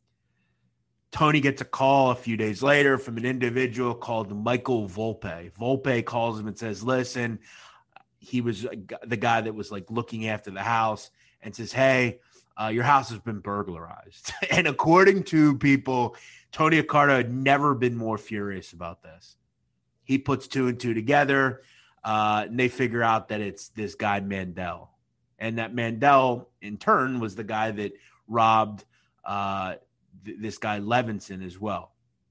Tony gets a call a few days later from an individual called Michael Volpe. Volpe calls him and says, listen, he was the guy that was looking after the house, and says, hey, your house has been burglarized. And according to people, Tony Accardo had never been more furious about this. He puts two and two together, and they figure out that it's this guy Mandel. And that Mandel, in turn, was the guy that robbed this guy Levinson as well.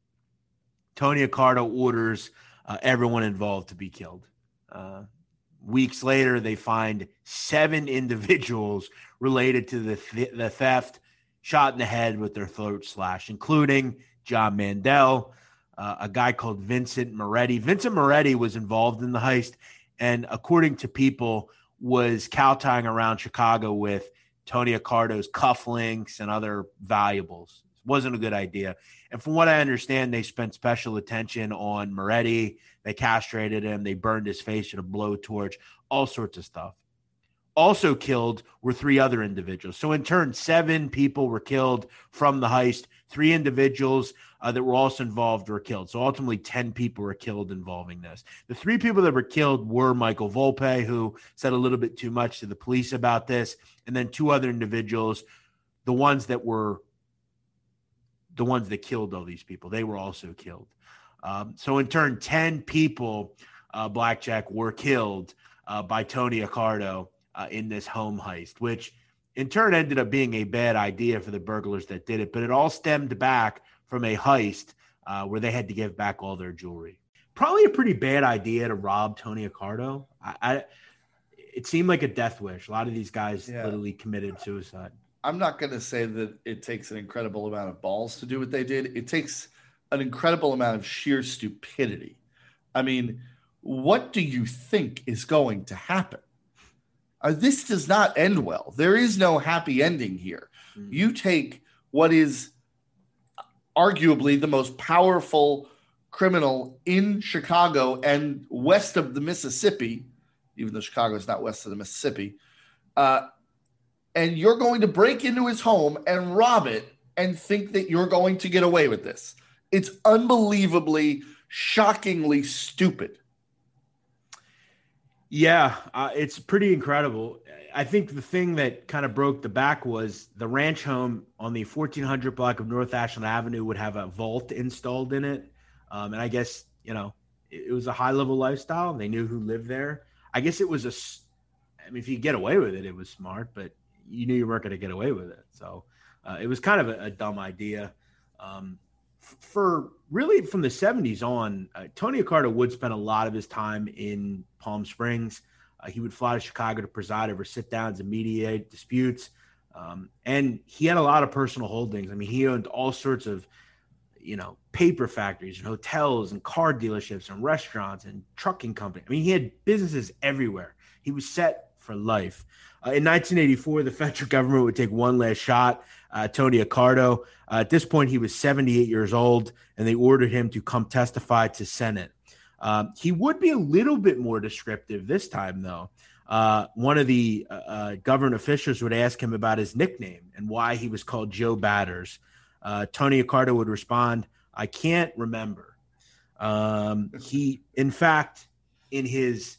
Tony Accardo orders everyone involved to be killed. Weeks later, they find 7 individuals related to the theft shot in the head with their throat slashed, including John Mandel, a guy called Vincent Moretti. Vincent Moretti was involved in the heist, and according to people, was kowtowing around Chicago with Tony Accardo's cufflinks and other valuables. It wasn't a good idea. And from what I understand, they spent special attention on Moretti. They castrated him. They burned his face with a blowtorch, all sorts of stuff. Also killed were 3 other individuals. So in turn, 7 people were killed from the heist. 3 individuals that were also involved were killed. So ultimately 10 people were killed involving this. The 3 people that were killed were Michael Volpe, who said a little bit too much to the police about this, and then 2 other individuals, the ones that killed all these people. They were also killed. So in turn, 10 people, Blackjack, were killed by Tony Accardo in this home heist, which in turn ended up being a bad idea for the burglars that did it. But it all stemmed back from a heist where they had to give back all their jewelry. Probably a pretty bad idea to rob Tony Accardo. It seemed like a death wish. A lot of these guys literally committed suicide. I'm not going to say that it takes an incredible amount of balls to do what they did. It takes an incredible amount of sheer stupidity. I mean, what do you think is going to happen? This does not end well. There is no happy ending here. Mm-hmm. You take what is arguably the most powerful criminal in Chicago and west of the Mississippi, even though Chicago is not west of the Mississippi, and you're going to break into his home and rob it and think that you're going to get away with this. It's unbelievably, shockingly stupid. Yeah, it's pretty incredible. I think the thing that kind of broke the back was the ranch home on the 1400 block of North Ashland Avenue would have a vault installed in it. And I guess, it was a high-level lifestyle. They knew who lived there. I guess it was if you get away with it, it was smart, but you knew you weren't going to get away with it. So it was kind of a dumb idea. For really from the 70s on, Tony Accardo would spend a lot of his time in Palm Springs. He would fly to Chicago to preside over sit-downs and mediate disputes. And he had a lot of personal holdings. I mean, he owned all sorts of, paper factories and hotels and car dealerships and restaurants and trucking companies. I mean, he had businesses everywhere. He was set for life. In 1984, the federal government would take one last shot at Tony Accardo. At this point, he was 78 years old, and they ordered him to come testify to Senate. He would be a little bit more descriptive this time, though. One of the government officials would ask him about his nickname and why he was called Joe Batters. Tony Accardo would respond, "I can't remember." In fact, in his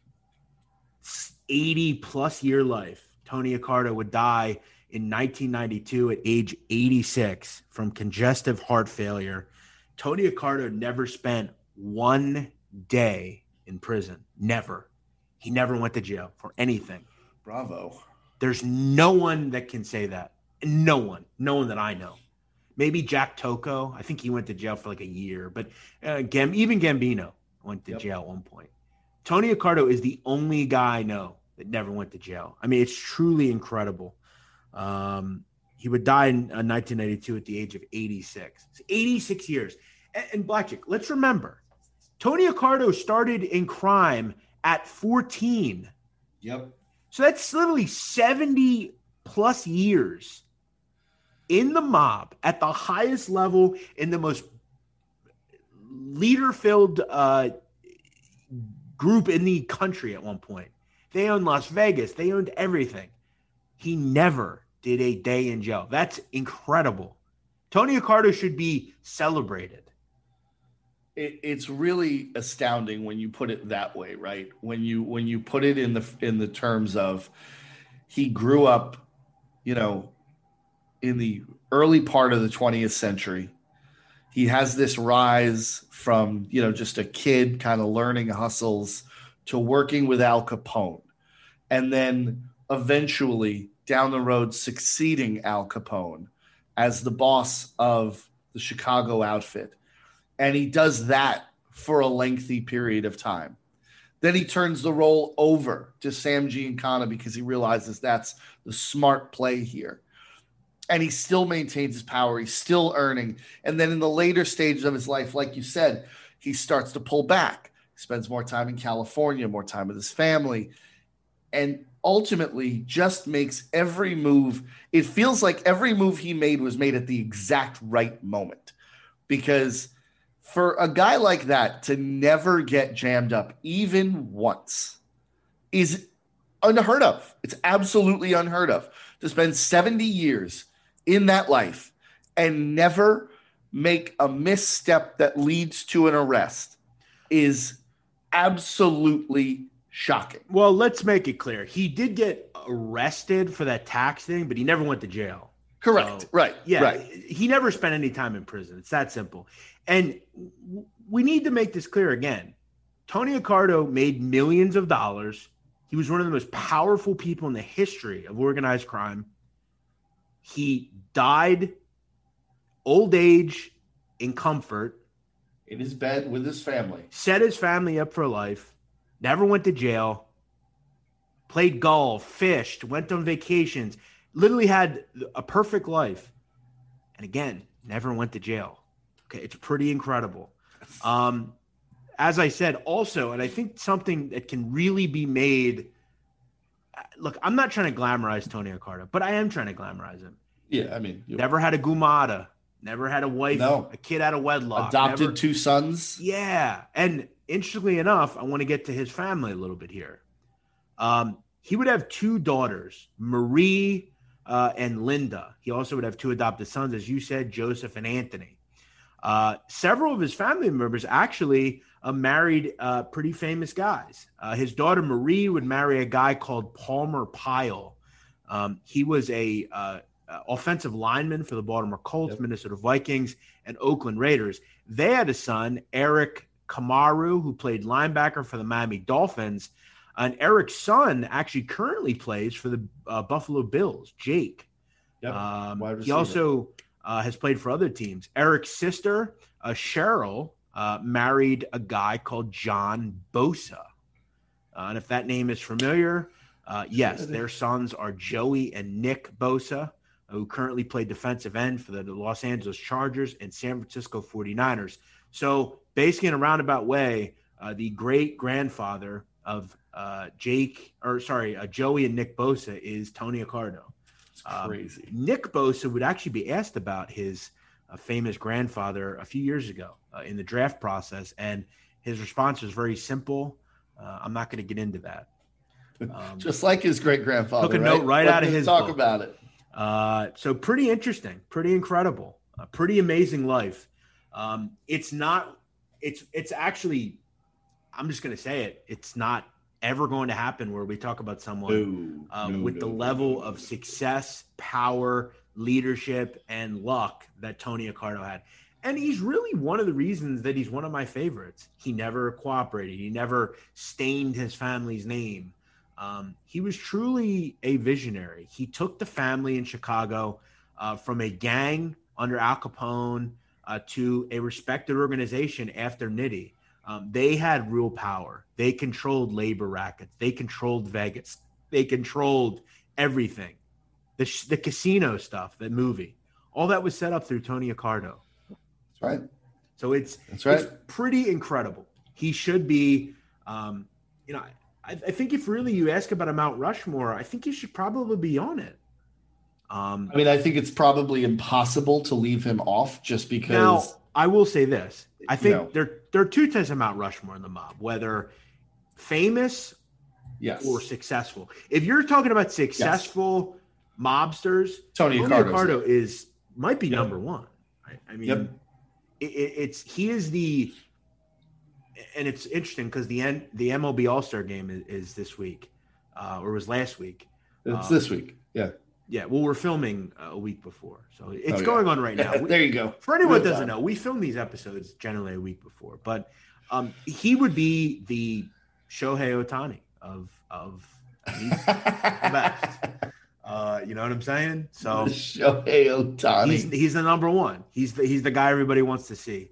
80-plus year life, Tony Accardo would die in 1992 at age 86 from congestive heart failure. Tony Accardo never spent one day in prison. Never. He never went to jail for anything. Bravo. There's no one that can say that. No one that I know. Maybe Jack Tocco. I think he went to jail for like a year. But even Gambino went to jail at one point. Tony Accardo is the only guy I know that never went to jail. I mean, it's truly incredible. He would die in 1992 at the age of 86. It's 86 years. And Blackjack, let's remember, Tony Accardo started in crime at 14. Yep. So that's literally 70-plus years in the mob at the highest level in the most leader-filled group in the country at one point. They owned Las Vegas. They owned everything. He never did a day in jail. That's incredible. Tony Accardo should be celebrated. It's really astounding when you put it that way, right? When you put it in the terms of he grew up, in the early part of the 20th century. He has this rise from, just a kid kind of learning hustles to working with Al Capone. And then eventually down the road succeeding Al Capone as the boss of the Chicago outfit. And he does that for a lengthy period of time. Then he turns the role over to Sam Giancana because he realizes that's the smart play here. And he still maintains his power. He's still earning. And then in the later stages of his life, like you said, he starts to pull back. He spends more time in California, more time with his family, and ultimately just makes every move. It feels like every move he made was made at the exact right moment, because for a guy like that to never get jammed up even once is unheard of. It's absolutely unheard of to spend 70 years in that life and never make a misstep that leads to an arrest is absolutely shocking. Well, let's make it clear. He did get arrested for that tax thing, but he never went to jail. Correct. So, right. Yeah. Right. He never spent any time in prison. It's that simple. And we need to make this clear again. Tony Accardo made millions of dollars. He was one of the most powerful people in the history of organized crime. He died old age in comfort. In his bed with his family. Set his family up for life. Never went to jail. Played golf, fished, went on vacations. Literally had a perfect life. And again, never went to jail. Okay, it's pretty incredible. As I said, also, and I think something that can really be made. Look, I'm not trying to glamorize Tony Accardo, but I am trying to glamorize him. Yeah, I mean, never had a gumata, never had a wife, a kid out of wedlock, adopted 2 sons. Yeah, and interestingly enough, I want to get to his family a little bit here. He would have 2 daughters, Marie and Linda. He also would have 2 adopted sons, as you said, Joseph and Anthony. Several of his family members actually married pretty famous guys. His daughter Marie would marry a guy called Palmer Pyle. He was a offensive lineman for the Baltimore Colts, Minnesota Vikings, and Oakland Raiders. They had a son, Eric Kamaru, who played linebacker for the Miami Dolphins. And Eric's son actually currently plays for the Buffalo Bills, Jake. He also has played for other teams. Eric's sister, Cheryl, married a guy called John Bosa. And if that name is familiar, yes, their sons are Joey and Nick Bosa, who currently play defensive end for the Los Angeles Chargers and San Francisco 49ers. So basically in a roundabout way, the great-grandfather of Joey and Nick Bosa is Tony Accardo. It's crazy. Nick Bosa would actually be asked about his famous grandfather a few years ago in the draft process, and his response was very simple. I'm not going to get into that. Just like his great-grandfather. Took a note right out of his talk book. About it. So pretty interesting, pretty incredible, pretty amazing life. It's actually, I'm just going to say it. It's not ever going to happen where we talk about someone with the level of success, power, leadership, and luck that Tony Accardo had. And he's really one of the reasons that he's one of my favorites. He never cooperated. He never stained his family's name. He was truly a visionary. He took the family in Chicago from a gang under Al Capone to a respected organization after Nitti. They had real power. They controlled labor rackets. They controlled Vegas. They controlled everything. The casino stuff, that movie, all that was set up through Tony Accardo. That's right. So it's pretty incredible. He should be, I think if really you ask about a Mount Rushmore, I think he should probably be on it. I think it's probably impossible to leave him off just because. Now, I will say this. I think there are 2 types of Mount Rushmore in the mob, whether famous or successful. If you're talking about successful mobsters, Tony Accardo might be number 1. Right? I mean, he is the, and it's interesting because the MLB All-Star game is this week, or was last week. It's this week. Yeah. Yeah, well, we're filming a week before, so it's going on right now. There you go. For anyone that doesn't know, we film these episodes generally a week before, but he would be the Shohei Ohtani of he's the best. You know what I'm saying? So Shohei Ohtani, he's the number 1. He's the guy everybody wants to see.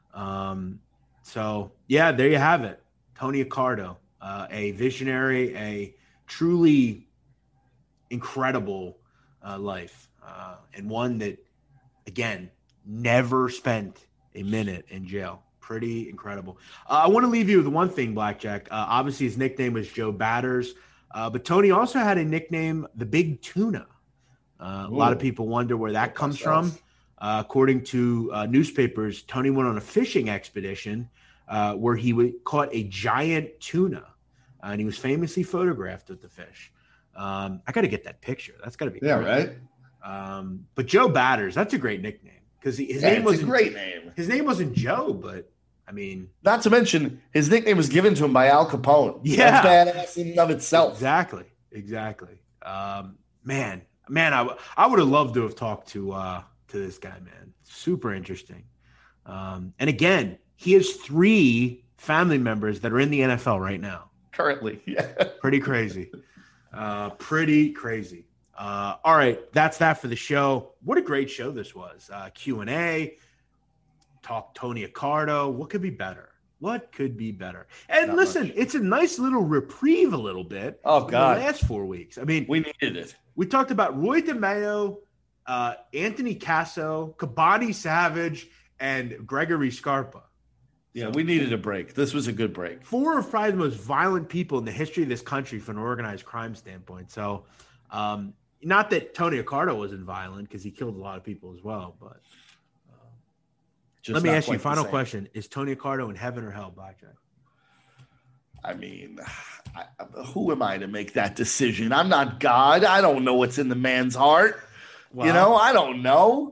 So yeah, there you have it, Tony Accardo, a visionary, a truly incredible life, and one that, again, never spent a minute in jail. Pretty incredible. I want to leave you with one thing, Blackjack. Obviously, his nickname was Joe Batters, but Tony also had a nickname, the Big Tuna. A lot of people wonder where that comes from. According to newspapers, Tony went on a fishing expedition where he caught a giant tuna. and he was famously photographed with the fish. I got to get that picture. That's got to be right. But Joe Batters, that's a great nickname because his name wasn't a great name. His name wasn't Joe, but I mean, not to mention his nickname was given to him by Al Capone. Yeah, that's badass in and of itself. Exactly. Man, I would have loved to have talked to this guy, man. Super interesting. And again, he has 3 family members that are in the NFL right now. Currently, yeah. Pretty crazy. Pretty crazy. All right, that's that for the show. What a great show this was. Q&A, talk Tony Accardo. What could be better? And listen, it's a nice little reprieve a little bit. Oh, God. The last 4 weeks. I mean, we needed it. We talked about Roy DeMeo, Anthony Casso, Kabani Savage, and Gregory Scarpa. Yeah, we needed a break. This was a good break. 4 or 5 of the most violent people in the history of this country from an organized crime standpoint. So, not that Tony Accardo wasn't violent because he killed a lot of people as well. But let me ask you, final question. Is Tony Accardo in heaven or hell, Blackjack? I mean, who am I to make that decision? I'm not God. I don't know what's in the man's heart. Well, I don't know.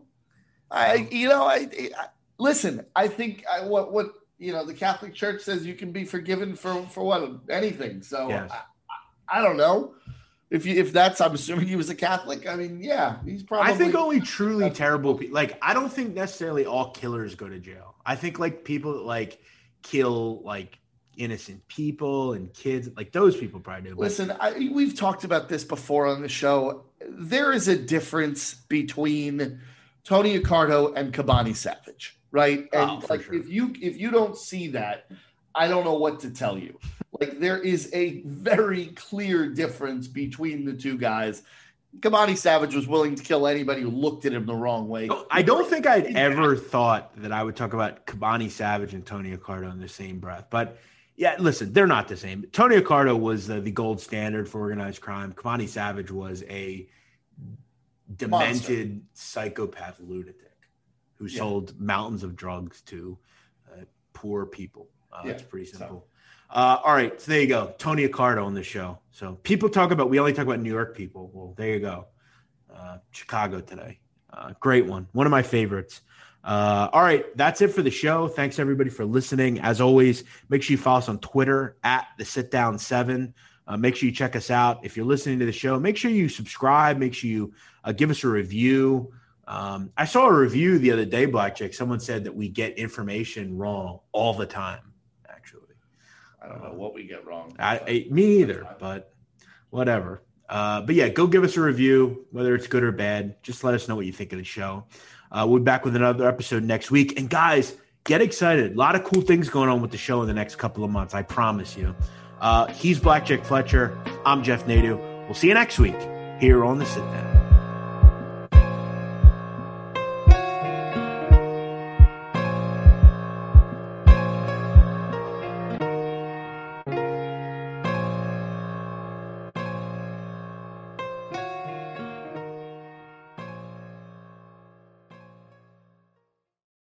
Listen, I think what the Catholic Church says you can be forgiven for what, anything. So yes. I don't know if that's, I'm assuming he was a Catholic. I mean, yeah, he's probably. I think only truly terrible people. Like, I don't think necessarily all killers go to jail. I think like people that like kill like innocent people and kids, like those people probably do. Listen, we've talked about this before on the show. There is a difference between Tony Accardo and Kabani Savage, right? And sure. if you don't see that, I don't know what to tell you. Like, there is a very clear difference between the two guys. Kabani Savage was willing to kill anybody who looked at him the wrong way. I don't think I'd ever thought that I would talk about Kabani Savage and Tony Accardo in the same breath. But yeah, listen, they're not the same. Tony Accardo was the gold standard for organized crime. Kabani Savage was a demented psychopath lunatic who sold mountains of drugs to poor people. It's pretty simple. All right, so there you go. Tony Accardo on the show. So people we only talk about New York people. Well, there you go. Chicago today. Great one. One of my favorites. All right, that's it for the show. Thanks, everybody, for listening. As always, make sure you follow us on Twitter at TheSitDown7. Make sure you check us out. If you're listening to the show, make sure you subscribe. Make sure you give us a review. I saw a review the other day, Blackjack. Someone said that we get information wrong all the time, actually. I don't know what we get wrong. Me either, but whatever. But yeah, go give us a review, whether it's good or bad. Just let us know what you think of the show. We'll be back with another episode next week. And guys, get excited. A lot of cool things going on with the show in the next couple of months. I promise you. He's Blackjack Fletcher. I'm Jeff Nadeau. We'll see you next week here on The Sit Down.